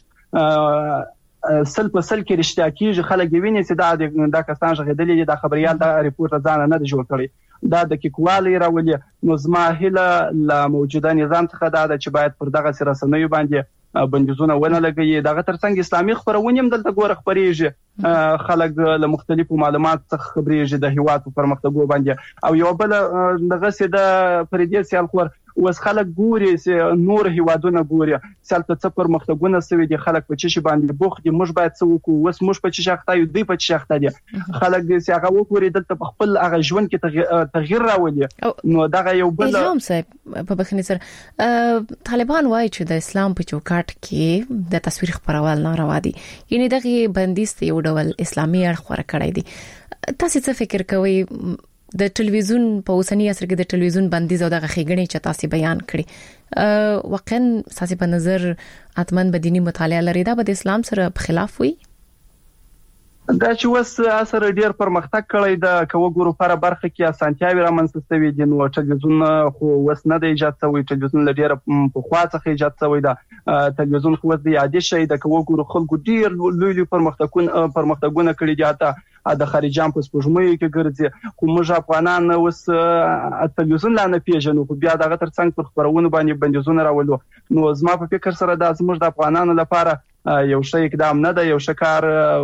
سل په سل کې رښتیا کیږي خلک ویني چې دا د کسان ژغیدلې د خبريال د ریپورت ځان نه جوړ کړي دا د کیکوالي راولي نو زما هله ل موجوده نظام څخه دا چې باید پر دغه سرسنوي باندې بندیزونه ونه لګي دغه ترڅنګ اسلامي خبرونه هم دلته ګوره خبريږي خلک له مختلفو معلومات څخه خبريږي د هیواد په پرمختګ باندې او یو بل دغه سي د پردیس یال خور اوس خلک ګوري چې نور هیوادونه ګوري سالته څه پرمختګونه سوي دي خلک په چی باندې بوخ دي موږ باید څه وکړو اوس موږ په چی شخته یو دی په چی شخته دي خلک چې هغه وګوري دلته په خپل هغه ژوند کې تغییر راولي نو دغه یو بل هم صاحب په بخنی سره طالبان وایي چې د اسلام په چوکاټ کې د تصویر خبرول ناروا دي یعنی دغه بندیست یو ډول اسلامي اړخ خور کړی دي تاسو څه فکر کوئ د ټلویزیون په اوسنی عصر کې د ټلویزیون بندیز او د غخېګنې چې تاسو بیان کړی واقعا تاسو په نظر اتمن بدینی مطالعه لري دا به د اسلام سره په خلاف وي دا چې وس اثر ډیر پرمختګ کړی د کوو ګورو پر برخه کې اسانتیاوي رامنځته شوې دي نو ټلویزیون خو وس نه دی ایجاد شوی ټلویزیون لډیر په خوا څخه ایجاد شوی دا ټلویزیون خو د عادي شي د کوو ګورو خلکو ډیر لوی لوی پرمختګونه پرمختګونه کړی دي اته د خارجان په سپوږمۍ کې ګرځي خو موږ افغانان وس ټلویزیون لا نه پیژنو خو بیا دغه ترڅنګ پر خبرونه باندې بندیزونه راولو نو زما په فکر سره د زموږ د افغانانو لپاره یو شی اقدام نه ده یو شکار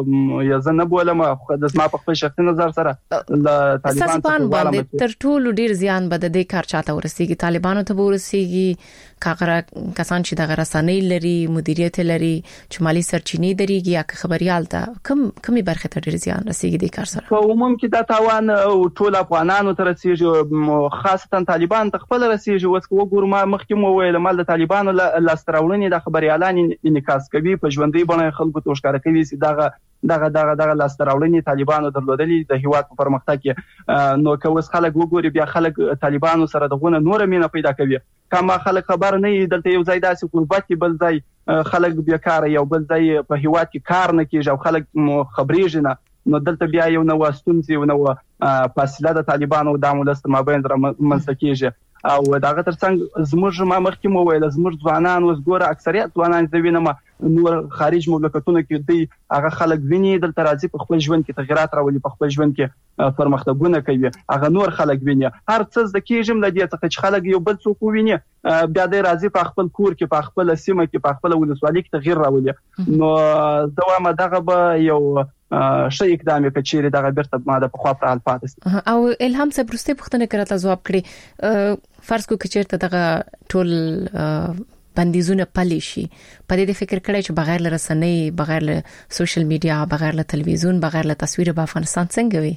یا زه نه بولم خو د زما په خپل شخصي نظر سره د طالبان باندې تر ټولو ډیر زیان به د دې کار چاته ورسیږي طالبانو ته ورسیږي کاغره کسان چې د رسنۍ لري مدیریت لري چې مالی سرچینې دريږي یا خبريال ته کم کمی برخه ته ډیر زیان رسیږي د کار سره په عموم کې دا تاوان ټول افغانانو ته رسیږي خاصتا طالبان ته خپل رسیږي اوس وګورم مخکې مو ویل مال د طالبانو لاستراولنې د خبريالان انعکاس کوي په ژوندۍ باندې خلکو ته ښکار کوي چې دغه دغه دغه دغه لاستراولنې طالبانو درلودلې د هیواد په پرمختګ کې نو که اوس خلک وګوري بیا خلک طالبانو سره دغه نور مینه پیدا کوي کما خلک خبر نه دلته یو ځای داسې قربت بل ځای خلک بیکاره یو بل ځای په هیواد کې کار نه کیږي او خلک خبرېږي نه نو دلته بیا یو نو واستونځي یو نو فاصله د طالبانو د مولست مابین در منځ کېږي او دغه ترڅنګ زموږ ما مخکې مو ویل زموږ ځوانان اوس ګوره اکثریت ځوانان زوینه نور خارج مملکتونو کې دی هغه خلک ویني دلته راځي په خپل ژوند کې تغیرات راولي په خپل ژوند کې پرمختګونه کوي هغه نور خلک ویني هر څه د کېږم لدی څخه چې خلک یو بل څوک ویني بیا د راځي په خپل کور کې په خپل سیمه کې په خپل ولسوالۍ کې تغییر راولي نو دوامه دغه به یو شي اقدام کچېره دغه بیرته ماده په خوا پر حال پاتې او الهام صاحب پرسته پوښتنه کړه ځواب کړي فرض کو کچېرته دغه ټول بندیزونه پلي شي په دې فکر کړی چې بغیر له رسنۍ بغیر له سوشل میډیا بغیر له تلویزیون بغیر له تصویر په افغانستان څنګه وي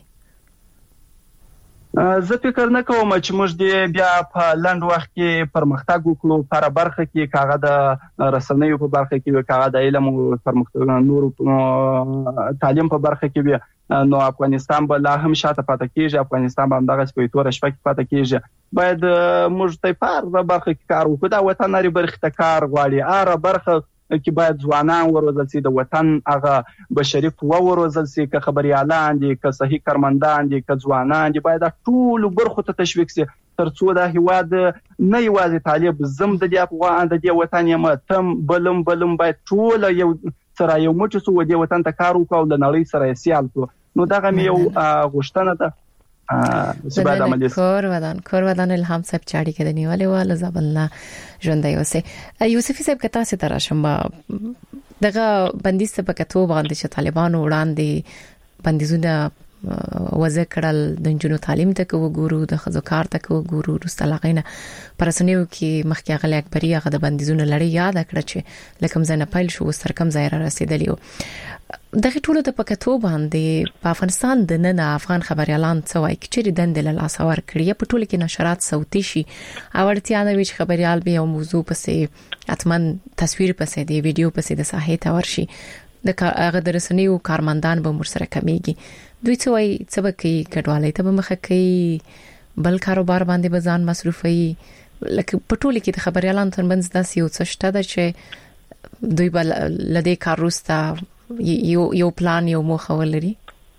زه فکر نه کوم چې موږ دې بیا په لند وخت کې پرمختګ وکړو پر برخه کې کاغه د رسنۍ په برخه کې کاغه د علم او پرمختګ نور تعلیم په برخه کې بیا نو افغانستان به لا هم شاته پاتې کیږي افغانستان به همدغه سپې تور شپه کې پاتې کیږي باید موږ ته په برخه کې کار وکړو دا وطن لري برخه ته کار غواړي اره برخه کې باید ځوانان وروزل شي د وطن هغه بشري قوه وروزل شي که خبريالان دي که صحیح کارمندان دي که ځوانان دي باید ټول برخه ته تشویق شي ترڅو د هیواد نه یوازې طالب زم د دې افغان د دې وطن یم تم بلم بلم باید ټول یو سره یو موټ سو د وطن ته کار وکړو د نړۍ سره سیال کو نو دغه یو غوښتنه ده سبا د مجلس کور ودان کور ودان الهام صاحب چاړي کې د نیولې واله زبلنا ژوندۍ اوسه یوسفي صاحب کته سي تر شم دغه بندیز په کتو باندې چې طالبانو وړاندې بندیزونه وځ کړل د جنو تعلیم ته وګورو د خزو کار ته وګورو رستلاغینه پرسنیو کې مخکې غل اکبري هغه د بندیزونه لړۍ یاد کړ چې لکه مزنه پایل شو سرکم ځای را رسیدلیو دغه ټولو ته پکتو باندې په افغانستان د نن افغان خبريالان څه وایي چې دند له لاسور کړی په ټولو کې نشرات صوتي شي اورتیا نه وی چې خبريال به یو موضوع پسې اتمن تصویر پسې دی ویډیو پسې د ساحې ته ورشي د هغه درسنیو کارمندان به مر سره کمیږي دوی څه وایي څه بکی کډوالۍ ته به مخه کوي بل کاروبار باندې بزان مصرفي لکه په ټولو کې د خبريالان ترمنځ داسې یو څه شته چې دوی بل لدی کار روستا یو یو پلان یو موخه ولري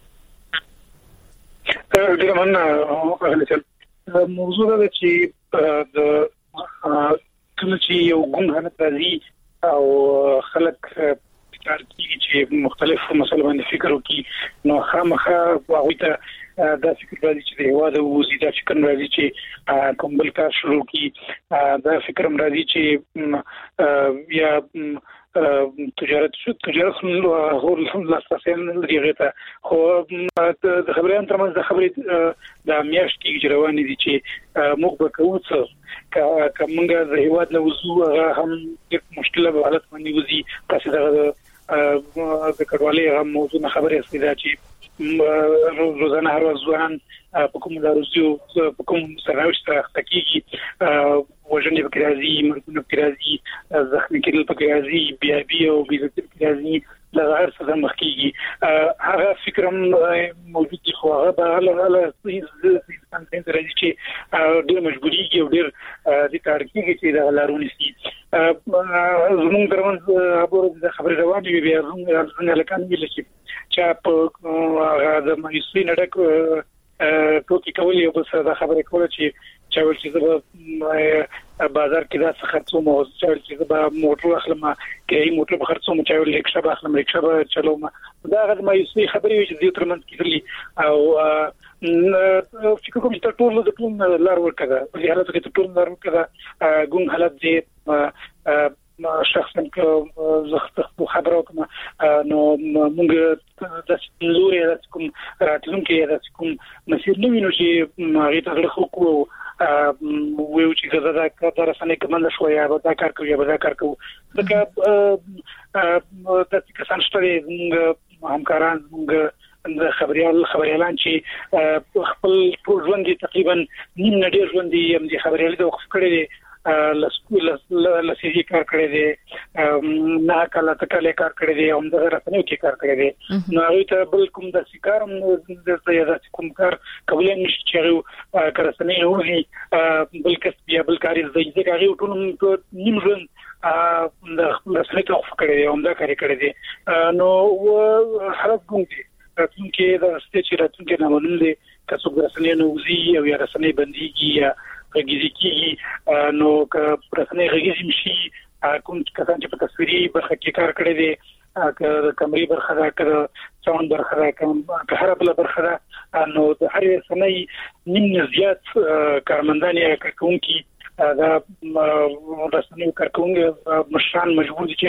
ډیر مننه موضوع دا چې د کله چې یو ګوند حالت راځي او خلک کار کوي چې مختلف مسایل باندې فکر وکړي نو خامخا هغه ته دا فکر راځي چې د هوا د وزیدا فکر راځي چې کوم بل کار شروع کړي دا فکر راځي چې یا تجارت شو تجارت هو لاساسین لريغه خو د خبريان ترمنځ د خبرې د میاشت کې جوړونه دي چې موږ به کوو څه کومه د هیواد نو وزو هم مشکله په حالت باندې وزي تاسو د د کډوالۍ هم موضوع خبرې استدا چې روزانه هر ورځ ځوان په کوم دروځو په کوم سراوش ته تکیږي وژنې په راځي مرګونه په راځي زخمي کېدل په راځي بیا بیا او بیا په راځي د هر څه مخکېږي هغه فکرم موجود دي خو هغه به له له څنګه راځي چې ډېر مجبوري کې ډېر د کار کېږي چې د لارونی سي زموږ درمن ابو د خبرې روانې وي بیا زموږ لکان ویل شي چې په هغه د مېسوي نډک ټوکی کول یو بل سره د خبرې کول چې چاول چې د بازار کې دا څه خرڅوم او چې د موټر اخلم کې موټر په خرڅوم چاول لیکشا به اخلم لیکشا به چلوم دا غږ مېسوي خبرې وي چې د ترمن کې او فکر کوم چې ټول د ټول لار ورکړه په حالت کې ټول لار ورکړه ګون حالت دې شخصا زه خبرو کوم نو موږ د لوري د کوم راتلون کې د کوم مسیر نو وینو چې هغه ته خو کو ویو چې دا د رسنۍ کومه شویا به دا کار کوي به دا کار کوي دا د کسان شته موږ همکاران موږ د خبريال خبريالان چې خپل ټول ژوند تقریبا نیم نه ډیر ژوند یې د خبريال د وقف کړی دی لسکول لسې کار کړی دی نه کله تکاله کار کړی دی هم د رسنیو کې کار کړی دی نو هغه ته بل کوم د سکارم د یاد کوم کار قبول نشي چې کرسنی وږي بل کس بیا بل کاری زې چې هغه ټول نیم ژوند د رسنیو ته وقف کړی دی هم دا کاری کړی دی نو حالت کوم دی چې د ستې راتونکو نامعلوم دي که څوک رسنۍ نوځي او یا رسنۍ بنديږي یا غږیږي کیږي نو که رسنۍ غږیږي شي کوم کسان چې په تصویري برخه کې کار کړی دي که کمري برخه ده که ساوند برخه ده که هر بل برخه ده نو د هر رسنۍ نیم زیات کارمندان یا کارکونکي دا رسنۍ کارکونکي مشران مجبور دي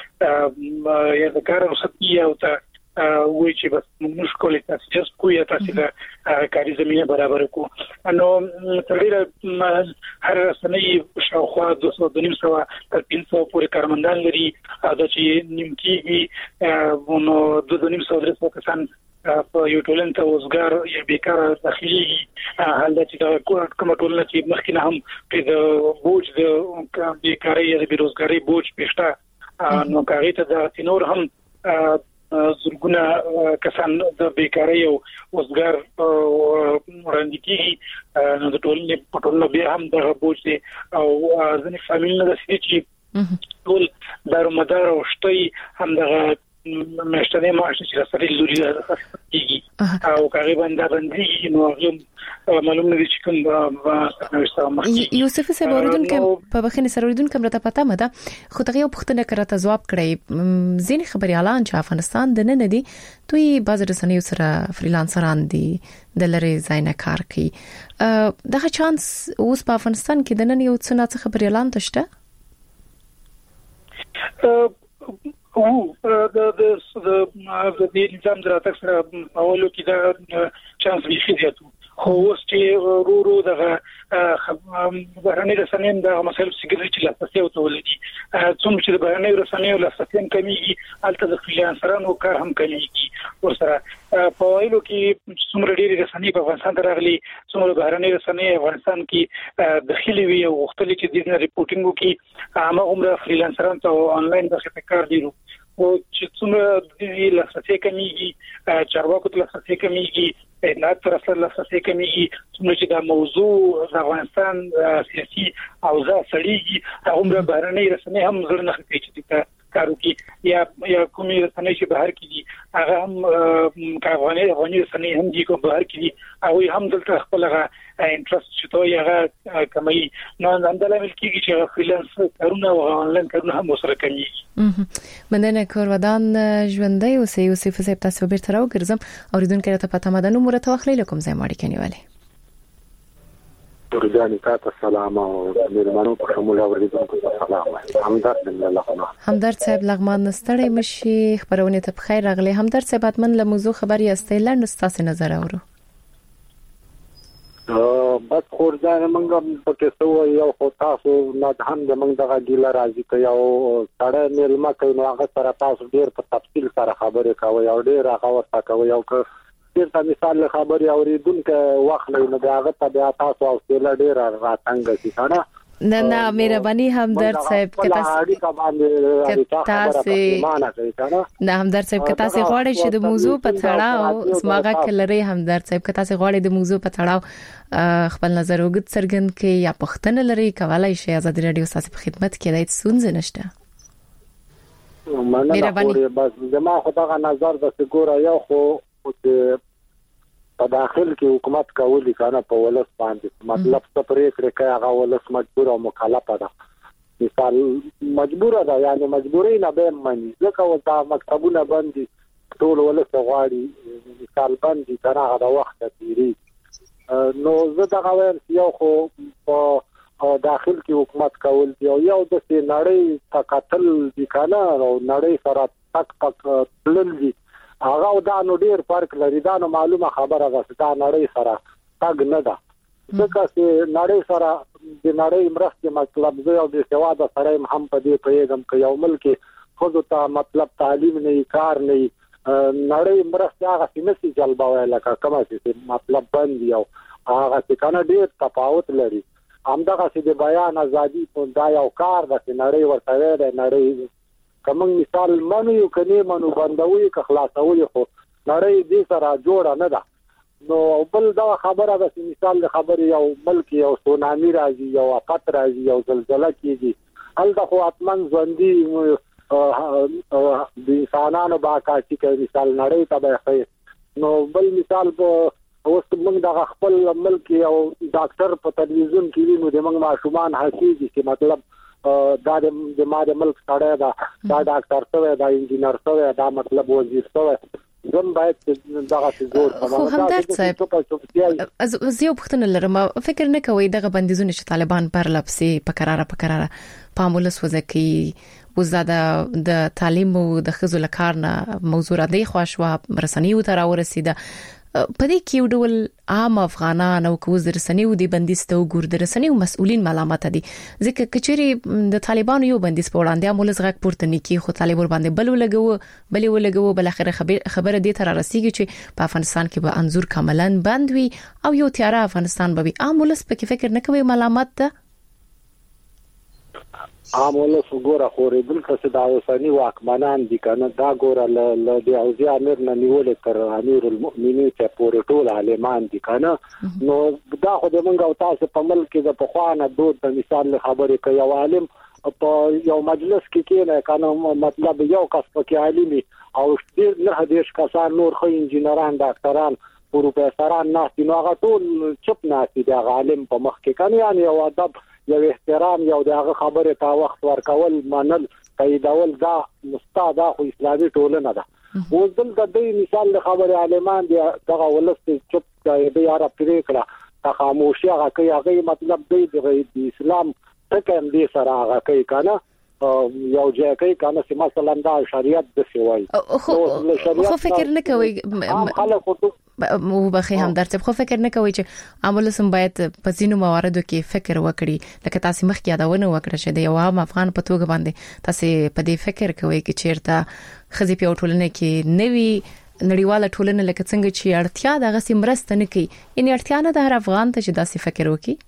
چې یا د کار رخصتي او ته وای چې بس موږ کولای تاسو چې کوی تاسو د کاري زمينه برابر کو نو تقریبا هر رسنۍ شاوخوا دوه سوه پنځه سوه پورې کارمندان لري دا چې نیمکي نو دوه سوه پنځه کسان په یو ټولن ته وزګار یا بیکار داخلي حال چې دا کوم ټولنه چې مخکې هم په د بوج د بیکاری یا د بیروزګاری بوج پېښته نو کاری ته د تینور هم زرګونه کسان د بیکاری او وزګار وړاندې کیږي نو د ټولنې په ټولنه بیا هم د بوج دي او ځینې فامیل نه دي چې ټول دارومدار او شتي هم دغه مشتنه معاش چې سره لوري کیږي او تقریبا دا باندې نو هغه معلوم نه دي چې کوم یوسف صاحب اوریدون کې په بخښنې سره اوریدون کې مرته پته مده خو ته یو پښتنه کړه ځواب کړی ځین خبريالان چې افغانستان د نه دي دوی باز رسنیو سره فریلانسران دي د لری زاینه کار کوي دغه چانس اوس په افغانستان کې د نن یو څه نه خبريالان تشته او د د د د نظام دراتک سره اولو کې دا چانس ویشي دیاتو خو اوس چې ورو ورو دغه بهرنۍ رسنۍ د مسایلو سګریټ لا پسې وتولدي څومره چې د بهرنۍ رسنۍ له ساتین کمیږي الته د فریلانسرانو کار هم کمیږي ورسره په وایلو کې څومره ډېری رسنۍ په افغانستان راغلي څومره بهرنۍ رسنۍ افغانستان کې داخلي وي او وختلي چې د ریپورتینګو کې هغه عمره فریلانسران ته آنلاین د کار دی او چې څومره د لاسته کمیږي چارواکو ته لاسته کمیږي اطلاعات تر اصل لاسته کمیږي څومره چې دا موضوع د افغانستان سیاسي اوضاع سړيږي هغه بهرنۍ رسنۍ هم زړه نه کوي چې کارو کې یا یا کومې رسنۍ چې بهر کې دي هغه هم کارواني افغاني رسنۍ هم دي کوم بهر کې دي او هم دلته خپل هغه انټرست چې تو هغه کمي نو انداله مل کېږي چې فریلانس کارونه او آنلاین کارونه هم وسره کوي مننه کورودان ژوندۍ او سې یوسف صاحب تاسو به تر وګرځم اوریدونکو ته پته مده نو مرته واخلې لکم زې ماړي کنيواله ورجاني تاسو سلام او مېرمنو په شمول اوریدونکو ته سلام همدرد لغمان همدرد صاحب لغمان نستړی مشي خبرونه ته بخیر راغلي همدرد صاحب اتمن له موضوع خبري استې لند تاسو نظر اورو بس خورځان منګم پکې سو یو خو تاسو نه هم د منګ دغه ګیله راځي ته یو سړی مېلمه کوي نو هغه سره تاسو ډیر په تفصیل سره خبرې کوي او ډیر هغه ورته کوي او که ډیر مثال خبرې اوریدونکو وخت نه نه هغه ته بیا تاسو او سیل ډیر راڅنګ شي کنه نه نه مهرباني همدرد صاحب که تاسو باندې تاسو نه همدرد صاحب که تاسو غواړئ چې د موضوع په تړاو سماغه کلري همدرد صاحب که تاسو غواړئ د موضوع په تړاو خپل نظر وګت څرګند کړئ یا پښتنه لري کولای شي آزاد رادیو تاسو په خدمت کې د څونځ نشته مهرباني بس زما خدای نظر د ګوره یو خو په داخل کې حکومت کولی کنه په ولس باندې مطلب څه پرې کړی که هغه ولس مجبور او مکلف ده مثال مجبور ده یعنی مجبوري نه به مني ځکه وتا مکتبونه باندې ټول ولس غواړي مثال باندې کنه هغه د وخت تیری نو زه دا غواړم یو خو په او داخل کې حکومت کول دی او یو د نړۍ تکاتل دي کنه او نړۍ سره تک تک تلل دي هغه دا نو ډیر فرق لري دا نو معلومه خبره ده چې دا نړۍ سره تګ نه ده ځکه چې نړۍ سره د نړۍ مرسته مطلب زه او د سواد سره هم په دې پیغام کې یو ملک خود ته مطلب تعلیم نه کار نه نړۍ مرسته هغه سمسي جلبوي لکه کومه چې مطلب باندې او هغه چې کنه ډیر تفاوت لري همدغه چې د بیان ازادي په دا یو کار د نړۍ ورته دی نړۍ کوم مثال منو یو کني منو بندوي که خلاصوي خو نړۍ دې سره جوړه نه ده نو بل دا خبره ده چې مثال د خبرې یو ملک یو سونامي راځي یو افت راځي یو زلزلہ کیږي هلته خو اتمن ژوندۍ د انسانانو باکاچي کوي مثال نړۍ ته به نو بل مثال په اوس موږ د خپل ملک یو ډاکټر په تلویزیون کې وینو د موږ ماشومان حقيقي چې مطلب دا د ماده ملک سره دا دا ډاکټر سره دا انجینر سره دا مطلب وزیر سره زم باید دغه جوړ خو همدرد صاحب از زیو پختنه لرم فکر نه کوي دغه بندیزونه چې طالبان پر لپسي په قراره په قراره پامولس وزکی وزاده د تعلیم او د خزو لکارنه موضوع را دی خواشوا رسنیو تر ورسیده په دې کې یو ډول عام افغانان او کوز رسنیو دی بندیز ته وګور د رسنیو مسؤلین ملامت دي ځکه کچري د طالبانو یو بندیز په وړاندې امولز غږ پورته نکي خو طالبان باندې بل ولګو بل ولګو بل اخر خبره دي تر رسیږي چې په افغانستان کې به انزور کاملا بند وي او یو تیاره افغانستان به امولز په کې فکر نه کوي ملامت ده عامله وګوره خورې بل څه دا اوسنی واکمنان دي کنه دا ګوره ل د اوزي امیر نه نیول تر امیر المؤمنین ته پورې ټول عالمان دي کنه نو دا خو د منګو تاسو په ملک د پخوانه دود د مثال خبرې کوي یو عالم په یو مجلس کې کېنه کنه مطلب یو کس په عالمي او ډیر نه هدیش کسان نور خو انجینران ډاکټران پروفیسوران نه نو هغه ټول چپ نه دي د عالم په مخ کې کنه یعنی یو ادب یو احترام یو دغه خبره په وخت ورکول منل قیدول دا مستعد خو اسلامي ټولنه ده او دلته د مثال خبره عالمان دی دغه ولست چپ دی یاره پرې کړه تا خاموشي هغه کوي هغه مطلب دی د اسلام څخه هم دي سره هغه کوي کنه یو ځای کوي کنه چې مثلا دا شریعت د سوي خو فکر نه کوي خلک مو بخي هم درته خو فکر نه کوي چې عمل سم باید په ځینو مواردو کې فکر وکړي لکه تاسو مخکې یادونه وکړه چې د یو عام افغان په توګه باندې تاسو په دې فکر کوي چې چیرته خزي په ټولنه کې نوي نړیواله ټولنه لکه څنګه چې اړتیا دغه سیمرسته نه کوي ان اړتیا نه د هر افغان ته چې داسې فکر وکړي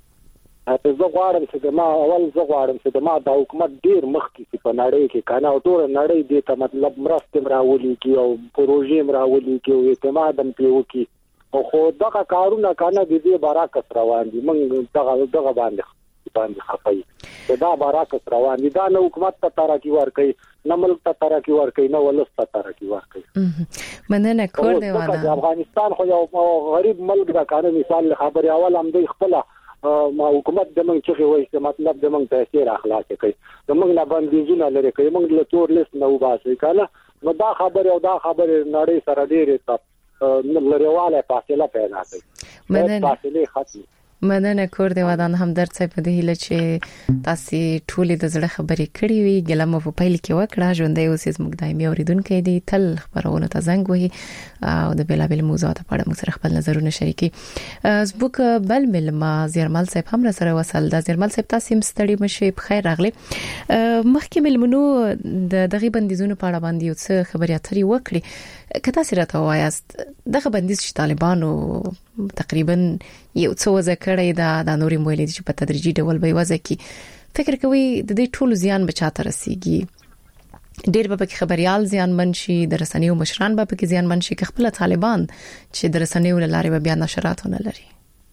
ته زه غواړم چې ما اول زه غواړم چې ما د حکومت ډیر مخکې په نړۍ کې کنه او ټول نړۍ دې ته مطلب مرسته راولي کی او پروژې راولي کی او اعتماد هم پیو کی او خو دغه کارونه کنه د دې برکت روان دي موږ دغه دغه باندې باندې خفای دا برکت روان دي دا نو حکومت ته ترقی ورکړي نه ملک ته ترقی ورکړي نه ولست ته ترقی ورکړي مننه کور دی واده افغانستان خو یو غریب ملک دا کنه مثال خبري اول هم دی خپل ما حکومت د موږ چې وایي چې مطلب د موږ تاثیر اخلاق کوي د موږ نه بندیزونه لري کوي موږ له تور لیست نه وباسي کله نو دا خبره او دا خبره نړۍ سره ډېرې ته لريواله فاصله پیدا کوي مننه فاصله ختم مننه کور دی ودان همدرد صاحب په دې هله چې تاسو ټولې د زړه خبرې کړې وي ګلمو په پیل کې وکړه ژوندې اوسې زموږ دایمي اوریدونکو دي تل خبرونه ته زنګ وهي او د بلابل موضوعات په اړه موږ سره خپل نظرونه شریکي زبوک بل ملما زیرمل صاحب هم سره وصل د زیرمل صاحب تاسو مستړي مشه په خیر راغلي مخکې ملمنو د دغه بندیزونو په اړه باندې یو څه خبرې اترې وکړي کته سره ته وایست دغه بندیز چې طالبانو تقریبا یو څو ذکرې دا د نوري مویلې چې په تدریجي ډول به وځي کی فکر کوي د دې ټولو زیان بچاته رسیږي ډېر به کې خبريال زیان منشي د رسنیو مشران به کې زیان منشي که خپل طالبان چې د رسنیو لارې به بیا نشراتونه لري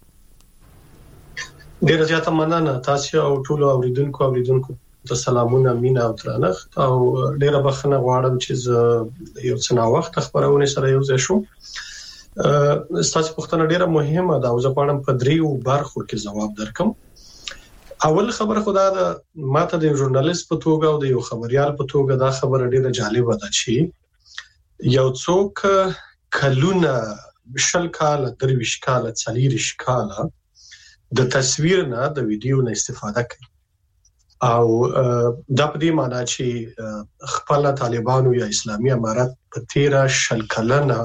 ډېر زیاته مننه تاسو او ټول اوریدونکو اوریدونکو ته سلامونه مینا او ترانخ او ډېر بخښنه غواړم چې یو څه نا وخت خبرونه سره یو ځای شو ستاسو پوښتنه ډېره مهمه ده او زه غواړم په دریو برخو کې ځواب درکم اول خبره خدا دا ماته د ژورنالیست په توګه او د یو خبريال په توګه دا خبره ډیره جالبه ده چې یو څوک کلونه شل کال درویش کال څلېرش کال د تصویر نه د ویډیو نه استفاده کوي او دا په دې معنی چې خپل طالبانو یا اسلامي امارات په تیرا شل کلنه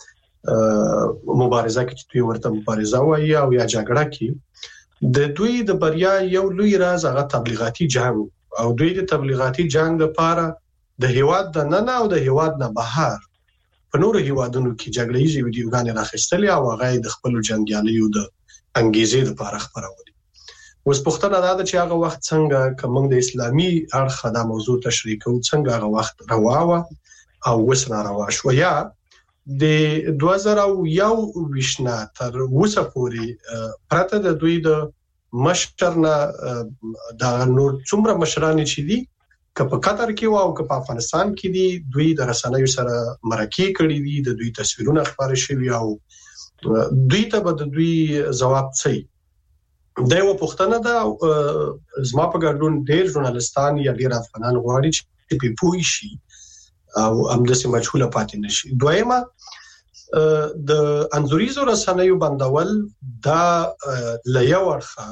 مبارزه کې چې ورته مبارزه وایي او یا جګړه کې د دوی د بریا یو لوی راز هغه تبلیغاتي جنگ او دوی د تبلیغاتي جنگ لپاره د هیواد د نن او د هیواد نه بهر په نورو هیوادونو کې جګړې ویډیوګانې راخستلې او هغه د خپل جنگیالیو د انګیزې لپاره خبرولې اوس پوښتنه دا ده چې هغه وخت څنګه کوم د اسلامي اړخ دا موضوع تشریح کوم څنګه هغه وخت رواوه او وسنه روا شو یا د دوه زره یو وشنا تر اوسه پورې پرته د دوی د مشرنا د نور څومره مشران چې دي که په قطر کې او که په افغانستان کې دي دوی د رسنیو سره مرکه کړې دي د دوی تصویرونه خبرې شوي او دوی ته به د دوی جواب څه دا یو پوښتنه ده زما په ګډون ډېر ژورنالستان یا ډېر افغانان غواړي چې په پوي شي او همداسې مجهوله پاتې نشي دویمه د انزوريزو رسنیو بندول دا لیا ورخه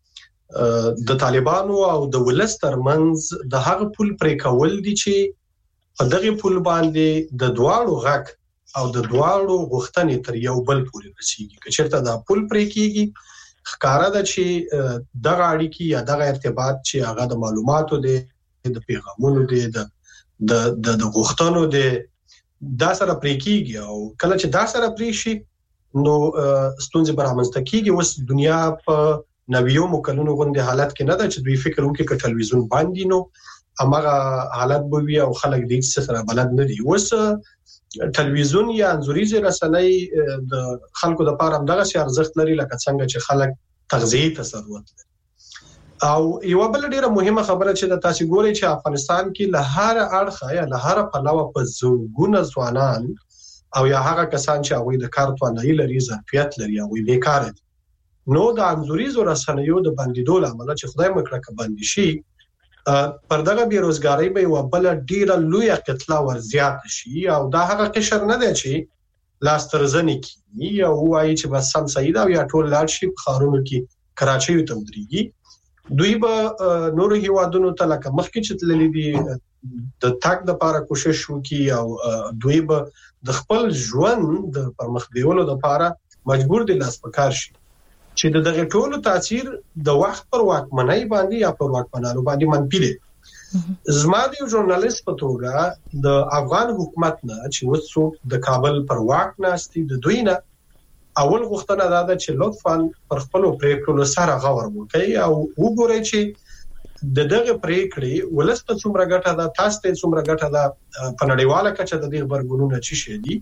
د طالبانو او د ولس ترمنځ د هغه پول پرې کول دي چې په دغه پول باندې د دواړو غک او د دواړو غوښتنې تر یو بل پورې رسیږي که چېرته دا پول پرې کیږي ښکارا ده چې دغه اړیکې یا دغه ارتباط چې هغه د معلوماتو دی د پیغامونو دی د د د غوښتنو د دا سره پریکيږي او کله چې دا سره پریشي نو ستونزې برامنځته کیږي اوس دنیا په نویو مکلونو غونډه حالت کې نه ده چې دوی فکر وکړي ک ټلویزیون باندې نو هغه حالت به وي او خلک دې سره بلد نه دي اوس ټلویزیون یا انزوريزه رسنۍ د خلکو د پاره دغه سي ارزښت لري لکه څنګه چې خلک تغذیه ته ضرورت لري او یو بل ډیره مهمه خبره چې د تاسو ګوري چې افغانستان کې له هر اړخه یا له هر پلوه په زوګونه ځوانان او یا هغه کسان چې هغه د کار توانایي لري ظرفیت لري او بیکار دي نو د انزوريزو رسنیو د بندیدو لامل چې خدای مکړه ک بندي شي پر دغه بیروزګاری به یو بل ډیره لوی قتل ور زیات شي او دا هغه قشر نه دی چې لاسترزنی کی او وایي چې بس سم سید او یا ټول لاړ شي خارونو کې کراچۍ ته ودرېږي دوی به نور هیوادونو ته لکه مخکې چې تللی دي د تاک د لپاره کوشش وکړي او دوی به د خپل ژوند د پرمخ بیولو لپاره مجبور دي لاس پکار شي چې د دغه ټولو تاثیر د وخت پر واکمنۍ باندې یا پر واکمنانو باندې منفي دي زما د ژورنالیست په توګه د افغان حکومت نه چې وڅو د کابل پر واک ناستي د دوی نه اول غوښتنه دا ده چې لطفاً پر خپل پریکړو سره غور وکړي او وګورئ چې د دغه پریکړې ولست څومره ګټه ده تاسو ته څومره ګټه ده په نړیواله کچه د دې خبرګونونو چی شي دي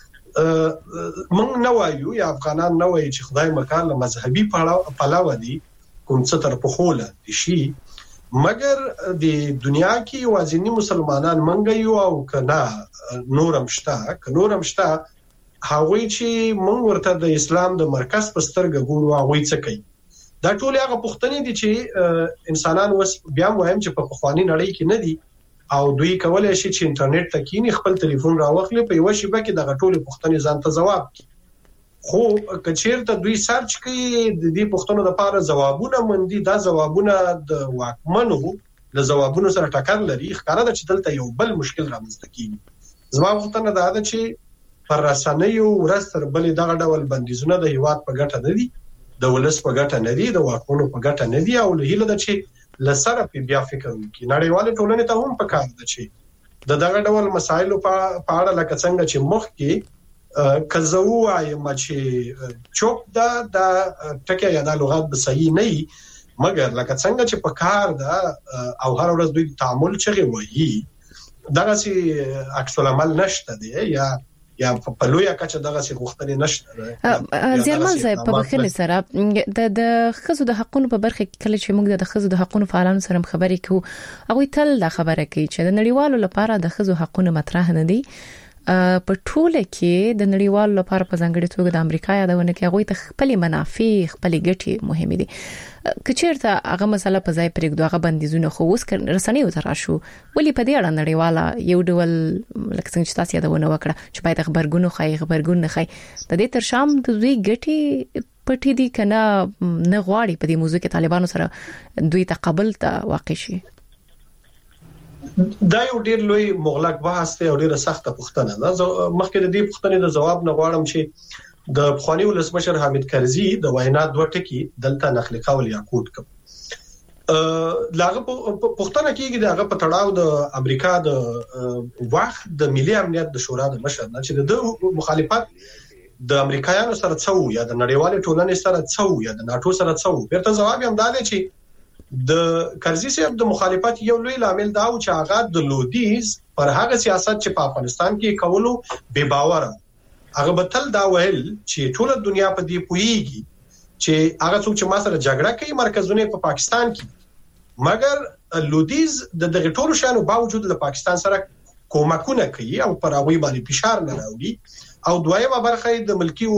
موږ نه وایو یا افغانان نه وایي چې خدای مکان مذهبي پلاو دي کوم څه تر په خوله دي شي مګر د دنیا کې وازنی مسلمانان منګیو او کنا نورم شته ک نورم شته هغوی چې مونږ ورته د اسلام د مرکز په سترګه ګورو هغوی څه کوي دا ټول هغه پوښتنې دي چې انسانان وس بیا مهم چې په خواني نړۍ کې نه دي او دوی کولای شي چې انټرنیټ ته کینی خپل ټلیفون راوخلي په یو شی بکې د غټولې پوښتنې ځان ته جواب خو کچیرته دوی سرچ کوي د دې پوښتنو لپاره جوابونه مندي دا جوابونه د واکمنو له جوابونو سره ټکر لري ښکاره ده چې دلته یو بل مشکل رامنځته کیږي زما غوښتنه ده چې پر رسنیو ورستر بلې دغه ډول بندیزونه د هیواد په ګټه نه دي د ولس په ګټه نه دي د واکمنو په ګټه نه دي او له هیله ده چې لسره په بیا فکر وکړي نړیواله ټولنه ته هم پکار ده چې د دغه ډول مسایلو په اړه لکه څنګه چې مخ کې کزو وایم چې چوک دا د ټکی یا د لغات به صحیح نه وي مګر لکه څنګه چې په کار دا او هر ورځ دوی تعامل چغي وایي دغه سي عکس العمل نشته دی یا یا په لویه کچه دغه سي غوښتنې نشته زیرمل صاحب په بخښنې سره د د خزو د حقونو په برخه کې کله چې موږ د خزو د حقونو فعالانو سره خبرې کوو هغه تل د خبره کوي چې د نړیوالو لپاره د خزو حقونو مطرح نه دي په ټوله کې د نړیوالو لپاره په ځانګړي توګه د امریکا یادونه کې هغه ته خپل منافع خپل ګټې مهمه دي کچېرته هغه مسله په ځای پرېږدو هغه بندیزونه خو اوس رسنۍ وتر شو ولې په دې اړه نړیواله یو ډول لکه څنګه چې تاسو یادونه وکړه چې باید خبرګون خای خبرګون نه خای د دې تر شام د دوی ګټې پټې دي کنه نه غواړي په دې موضوع کې طالبانو سره دوی تقابل ته واقع شي دا یو ډیر لوی مغلق بحث دی او ډیره سخته پوښتنه ده مخکې د دې پوښتنې د جواب نه غواړم چې د خواني ولسمشر حامد کرزي د وینا دوه ټکي دلته نقل قول یا کوټ کوم لاغه پوښتنه کیږي دغه په تړاو د امریکا د وخت د ملي امنیت د شورا د مشر نه چې د مخالفت د امریکایانو سره څو یا د نړیوال ټولنې سره څو یا د ناتو سره څو بیرته جواب هم دا دی چې د کرزي صاحب د مخالفت یو لوی عامل دا و چې هغه د لودیز پر هغه سیاست چې په افغانستان کې کولو بے باور هغه بتل دا ویل چې ټول دنیا په دې پويږي چې هغه څوک چې ما سره جګړه کوي مرکزونه په پاکستان کې مګر لودیز د دغه ټولو شانو باوجود د پاکستان سره کومکونه کوي او پر هغه باندې فشار نه راوړي او دویمه برخه د ملکی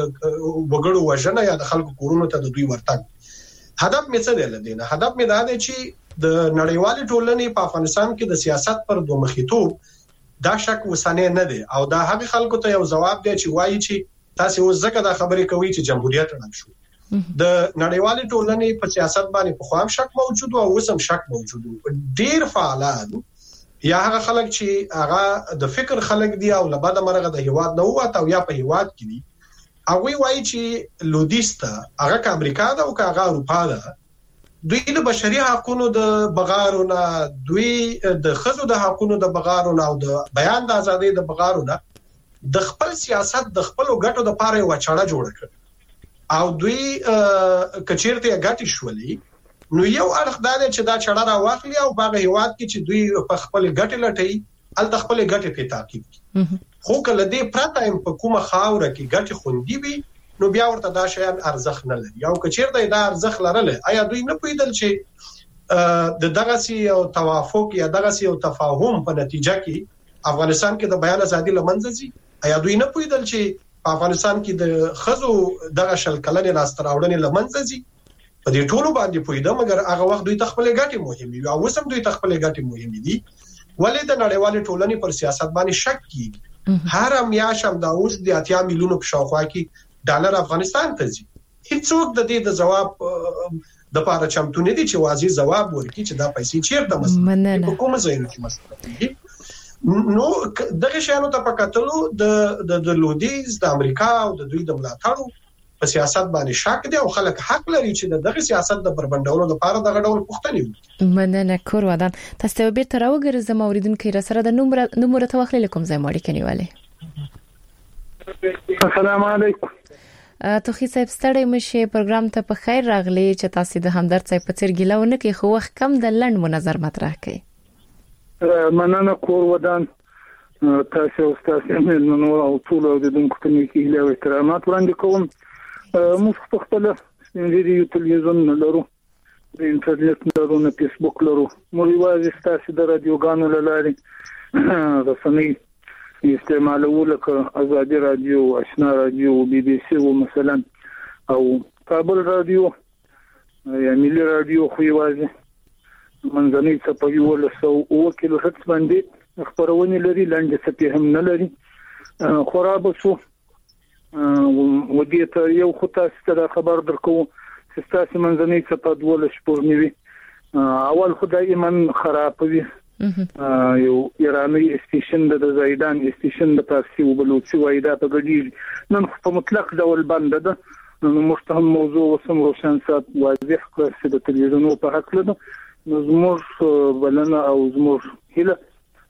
وګړو وژنه یا د خلکو کورونو ته د دوی ورتګ هدف مې څه دی لدینه هدف مې دا دی چې د نړیوالې ټولنې په افغانستان کې د سیاست پر دوه مخیتوب دا شک وسانه نه دی او دا هغه خلکو ته یو جواب دی چې وایي چې تاسو اوس ځکه دا خبرې کوي چې جمهوریت رڼا شو د نړیوالې ټولنې په سیاست باندې په خام شک موجود او اوس هم شک موجود ډیر فعالان یا هغه خلک چې هغه د فکر خلک دي او لباده مرغه د هیواد نه وته او یا په هیواد کې دي هغه وایي چې لودیستا هغه ک امریکا دا او ک هغه اروپا دا دوی د بشري حقوقو د بغارونه دوی د خزو د حقوقو د بغارونه او د بیان د ازادۍ د بغارونه د خپل سیاست د خپل ګټو د پاره یو چاړه جوړ کړ او دوی کچیرته غټي شولې نو یو اړخ دا چې دا چاړه را واخلي او باغ هیواد کې چې دوی په خپل ګټه لټي ال خپل ګټه په تعقیب کوي خو کله دې پراته هم په کومه خاوره کې ګټه خوندي وي نو بیا ورته دا شیان ارزښت نه لري او کچیرته دا ارزښت لرله آیا دوی نه پوهیدل چې د دغه سی او توافق یا دغه سی او تفاهم په نتیجه کې افغانستان کې د بیان ازادي لمنځه ځي آیا دوی نه پوهیدل چې په افغانستان کې د خزو دغه شل کلنې راستراوړنې لمنځه ځي په دې ټولو باندې پوهیدل مګر هغه وخت دوی تخپل ګټه مهمه وي او اوس هم دوی تخپل ګټه مهمه دي ولې د نړیوال ټولنې پر سیاست باندې شک کیږي هر میاشم دا اوس د اتیا میلیونو په شاوخوا کې ډالر افغانستان ته ځي هیڅوک د دې د جواب د پاره چمتو نه دي چې واضح جواب ورکړي چې دا پیسې چیرته مسله په کومه ځای کې مسله نو دغه شانو ته پکاتلو د د لودیز د امریکا او د دوی د ملاتړو په سیاست باندې شک دي او خلک حق لري چې دغه سیاست د بربندولو لپاره دغه ډول پوښتنې وکړي مننه کور ودان تاسو ته به تر وګرځم اوریدونکو را سره د نمبر نمبر ته واخلې کوم ځای ماړي کنيواله السلام علیکم توخی صاحب ستړی مشه پروګرام ته په خیر راغلی چې تاسو د همدرد صاحب په څیر ګیلونه کې خو وخت کم د لند منظر مطرح کړي مننه کور ودان تاسو تاسو نن او ټول اوریدونکو ته کې له احترامات وړاندې کوم موږ په خپل ویډیو تلویزیون لرو د انټرنیټ لرو نه فیسبوک لرو موږ یوازې ستاسو د رادیوګانو لاره رسنۍ استعمالو لکه ازادي رادیو آشنا رادیو بي بي سي او مثلا او کابل رادیو یا ملي رادیو خو یوازې منځنۍ څپوي ولسو او کیلو هرتز باندې خبرونه لري لاندې څه هم نه لري خراب شو ودې ته یو خو تاسو ته خبر درکو چې تاسو منځنۍ څه په دوله شپور نیوي اول خدای ایمان خراب وي یو ایرانی استیشن د زیدان استیشن د پارسی او بلوچي وایدا په ګډي نن په مطلق ډول بند ده نو مستهم موضوع وسم روشن سات واضح کړ چې د تلویزیون په حق له نو زموږ بلنه او زموږ هله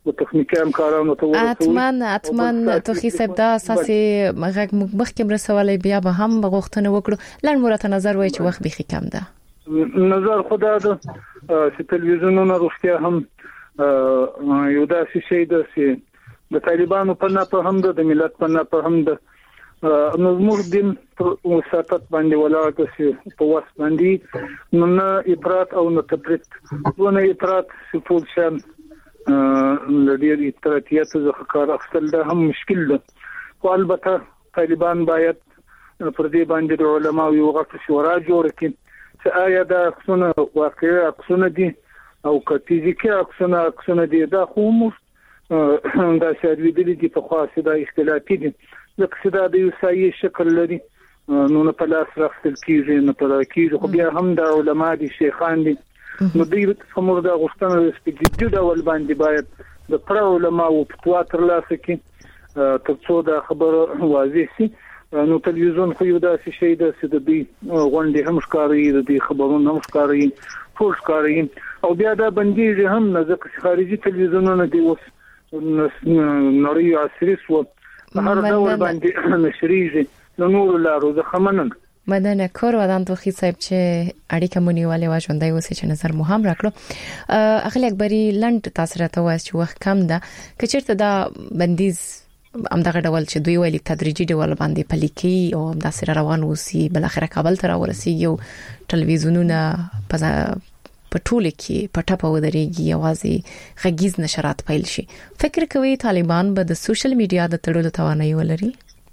او تخنیکی همکارانو ته ورسوي. اتمن اتمن توخي صاحب دا اساسي مغه مخکې مرسولې بیا به هم غوښتنه وکړو لړ مرته نظر وای چې وخت به کم ده. نظر خدا ده چې تلویزیونونه روغتیا هم یو داسې شی ده چې د طالبانو په نه په هم ده د ملت په نه په هم ده. نو موږ دین وساتت باندې ولاړ چې په واس باندې نو نه افراط او نه تفریط ونه افراط ټول شان د دې افراطیت څخه کار اخیستل ده هم مشکل ده. خو البته طالبان باید پر دې باندې د علماو یو غټه شورا جوړ کړي چې آیا دا عکسونه واقعي عکسونه دي او که فزیکي عکسونه عکسونه دي دا خو موږ دا شاید دي چې په خاصه د اختلافي دي لکه دا د یو سایه شکل لري نو نه په لاس راخل کیږي نه په کیږي خو بیا هم د علماء دي شیخان دي نو دوی کومه د غوښتنه سپیډي ډول باندې باید د پر علماء او فتوا تر لاسه کې ترڅو دا خبره واضح شي. نو تلویزیون خو یو داسې شی ده چې د دې غونډې هم ښکاري د دې خبرونه هم ښکاري ټول ښکاري او بیا دا بندیږي هم نه ځکه خارجي تلویزیونونه دي اوس نړۍ عصري سو هر ډول باندې نشریږي نو نور لارو د خمنن مدنه کور ودان توخي صاحب چې اړیکه مونیواله واژوندای اوسې چې نظر مهم راکړو اخلي اکبري لند تاسو راته وایي چې وخت کم ده کچرته دا بندیز امدغه ډول چې دوی ویلي تدریجي ډول باندې پلیکي او همدا سره روان وسی بل اخر کابل ته راورسیږي او ټلویزیونونه په ټول کې پټه په ودرېږي اوازې غږیز نشرات پیل شي. فکر کوي طالبان به د سوشل میډیا د تړلو توانایي ولري؟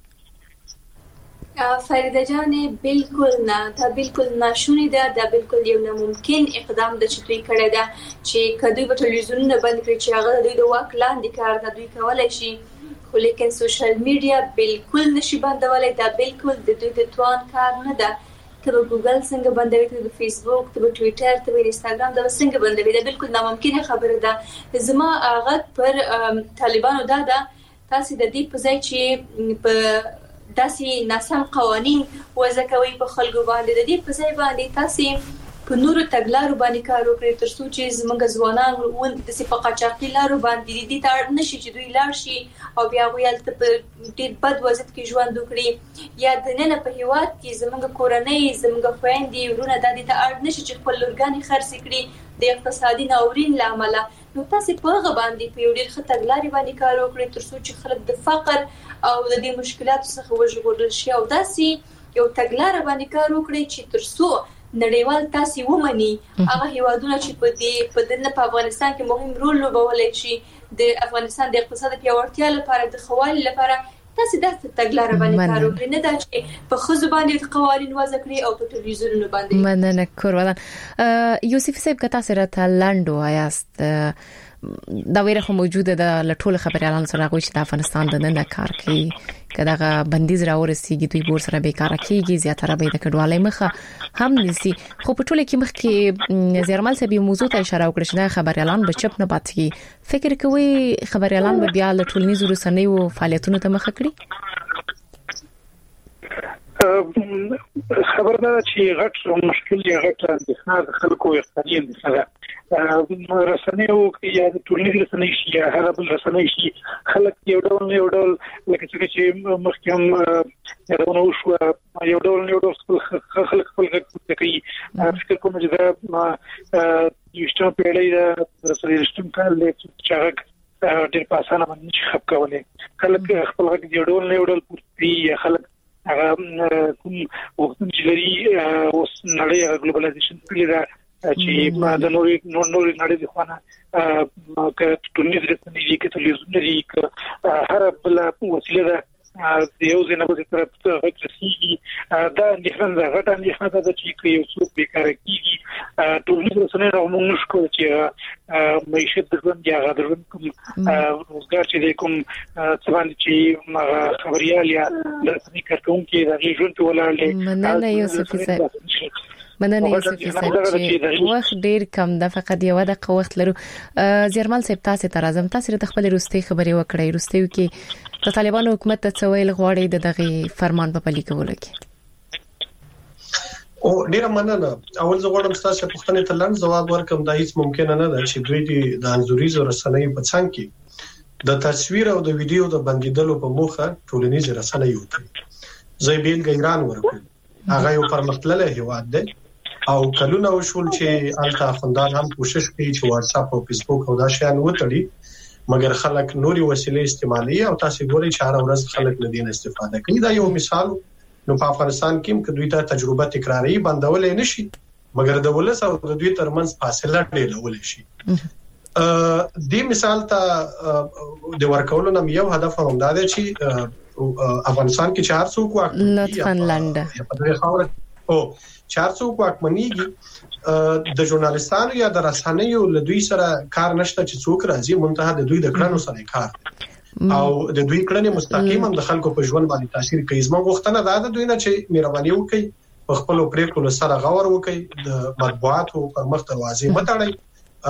فریده جان بالکل نه دا بالکل ناشونی ده دا بالکل یو ناممکن اقدام د چتوي کړه ده چې کدوې په ټلویزیونونه بند کړي چې هغه دوی د واک لاندې کار ده دوی کولای شي خو لیکن سوشل میډیا بالکل نشي بندولای دا بالکل د دوی د توان کار نه ده. ته په ګوګل څنګه بندوي ته په فیسبوک ته په ټوئیټر ته په انستګرام دا څنګه بندوي دا بالکل ناممکن خبره ده. زما هغه پر طالبانو دا ده تاسو د دې په ځای چې په داسې ناسم قوانين وضع کوي په خلکو باندې د دې په ځای باندې تاسو په نورو تګلارو باندې کار وکړئ ترڅو چې زموږ ځوانان ون د صفقه چاقي لارو باندې دي تار نشي چې دوی لاړ شي او بیا ویل ته په ډېر بد وضعیت کې ژوند وکړي یا د نن په هیواد کې زموږ کورنۍ زموږ خويندې ورونه د دې ته اړ نشي چې خپل لورګانې خرڅ کړي د اقتصادي ناورین لامل نو تاسو په هغه باندې په یو ډېر خطرګلاري باندې کار وکړئ ترڅو چې خلک د فقر او د دې مشکلاتو څخه وژغورل شي او داسې یو تګلار باندې کار وکړي چې ترڅو نړیوال تاسو ومني هغه هیوادونه چې په دې په دنه په افغانستان کې مهم رول لوبولای شي د افغانستان د اقتصاد پیاوړتیا لپاره د خوالي لپاره تاسو د تګلار باندې کار وکړئ نه دا چې په خزو باندې قوانين وضع کړی او په ټلویزیونونو باندې مننه کورودان یوسف صاحب کتا سره تلندو آیاست دا ویره خو موجوده ده لټول خبريالان سره غوښ چې د افغانستان د نن کار کوي کداغه بندیز راورسیږي دوی بور سره بیکاره کیږي زیاتره به د کډوالۍ مخه هم نسی خو په ټوله کې مخ کې زیرمل سبي موضوع ته اشاره وکړه چې خبريالان به چپ نه پاتې فکر کوي خبريالان به بیا له ټولنیزو رسنیو فعالیتونو ته مخه کړي خبردار چې غټ مشکل دی غټ اندېښنه خلکو اختیاري اندېښنه رسنیو کې یا د ټولنیزو رسنیو شي یا هر بل رسنیو شي خلک یو ډول یو ډول لکه چې مخکې یادونه وشو یو ډول یو ډول خلک خپل غږ کوي فکر کوم چې دا یوشته پیړۍ د رسنیو کال چې هغه ډېر په اسانه باندې خپ کولای خلک خپل غږ یو ډول یو ډول پورتي خلک هغه کوم وخت چې لري اوس نړۍ ګلوبلایزیشن پیړۍ چې ما د نورې نورې نړۍ د خوانه ک ټولنیز رسنۍ کې تلویزیون لري ک هر بل وسیله ده د یو ځای نه په طرف ته غوښتي دا د خندا غټه نه خندا د چې یو څوک بیکاره کیږي ټولنیز رسنۍ راومو مشکل چې معیشت د ژوند یا د ژوند کوم روزګار چې کوم څوان چې ما خبريال یا د رسنۍ کارکونکو د ژوند ولرلې مننه یوسف صاحب مننه یوسف صاحب چې وخت ډیر کم ده فقط یو دقیقه وخت لرو زیرمل صاحب تاسو ته راځم تاسو د خپل روستي خبري وکړئ روستي کې د طالبانو حکومت ته څویل غواړي د دغه فرمان په پلي کولو کې او ډیر مننه اول زه غواړم تاسو په پوښتنه ته لاندې جواب ورکړم دا هیڅ ممکن نه ده چې دوی د انزوري زو رسنۍ په څنګ کې د تصویر او د ویډیو د بندیدلو په موخه ټولنیز رسنۍ وکړي. زه بیل ایران ورکوم. هغه یو پرمختللی هیواد دی او کلونه وشول چې الته افغانان هم کوشش کوي چې واتس اپ او فیسبوک او دا شیان وتړي، مګر خلک نوري وسیلې استعمالي او تاسو ګورئ چې هر ورځ خلک له دې استفاده کوي. دا یو مثال نو په افغانستان کې که دوی ته تجربه تکراری بندولې نشي، مګر د ولس او د دوی ترمنځ فاصله ډېرول شي. ا دې مثال ته د ورکولو نم یو هدف هم دا دی چې افغانستان کې چار څوک واکمني لطفاً لنډه په دغه خاور او چار څوک واکمنيږي د ژورنالستانو یا د رسنیو له دوی سره کار نشته چې څوک راځي، منتها د دوی د کړنو سره کار او د دوی کړنې مستقیما د خلکو په ژوند باندې تاثیر کوي. زموږ غوښتنه دا ده دوی نه چې مهرباني وکړي په خپل پریکړو سره غور وکړي، د مطبوعاتو پر مخ دروازې متړي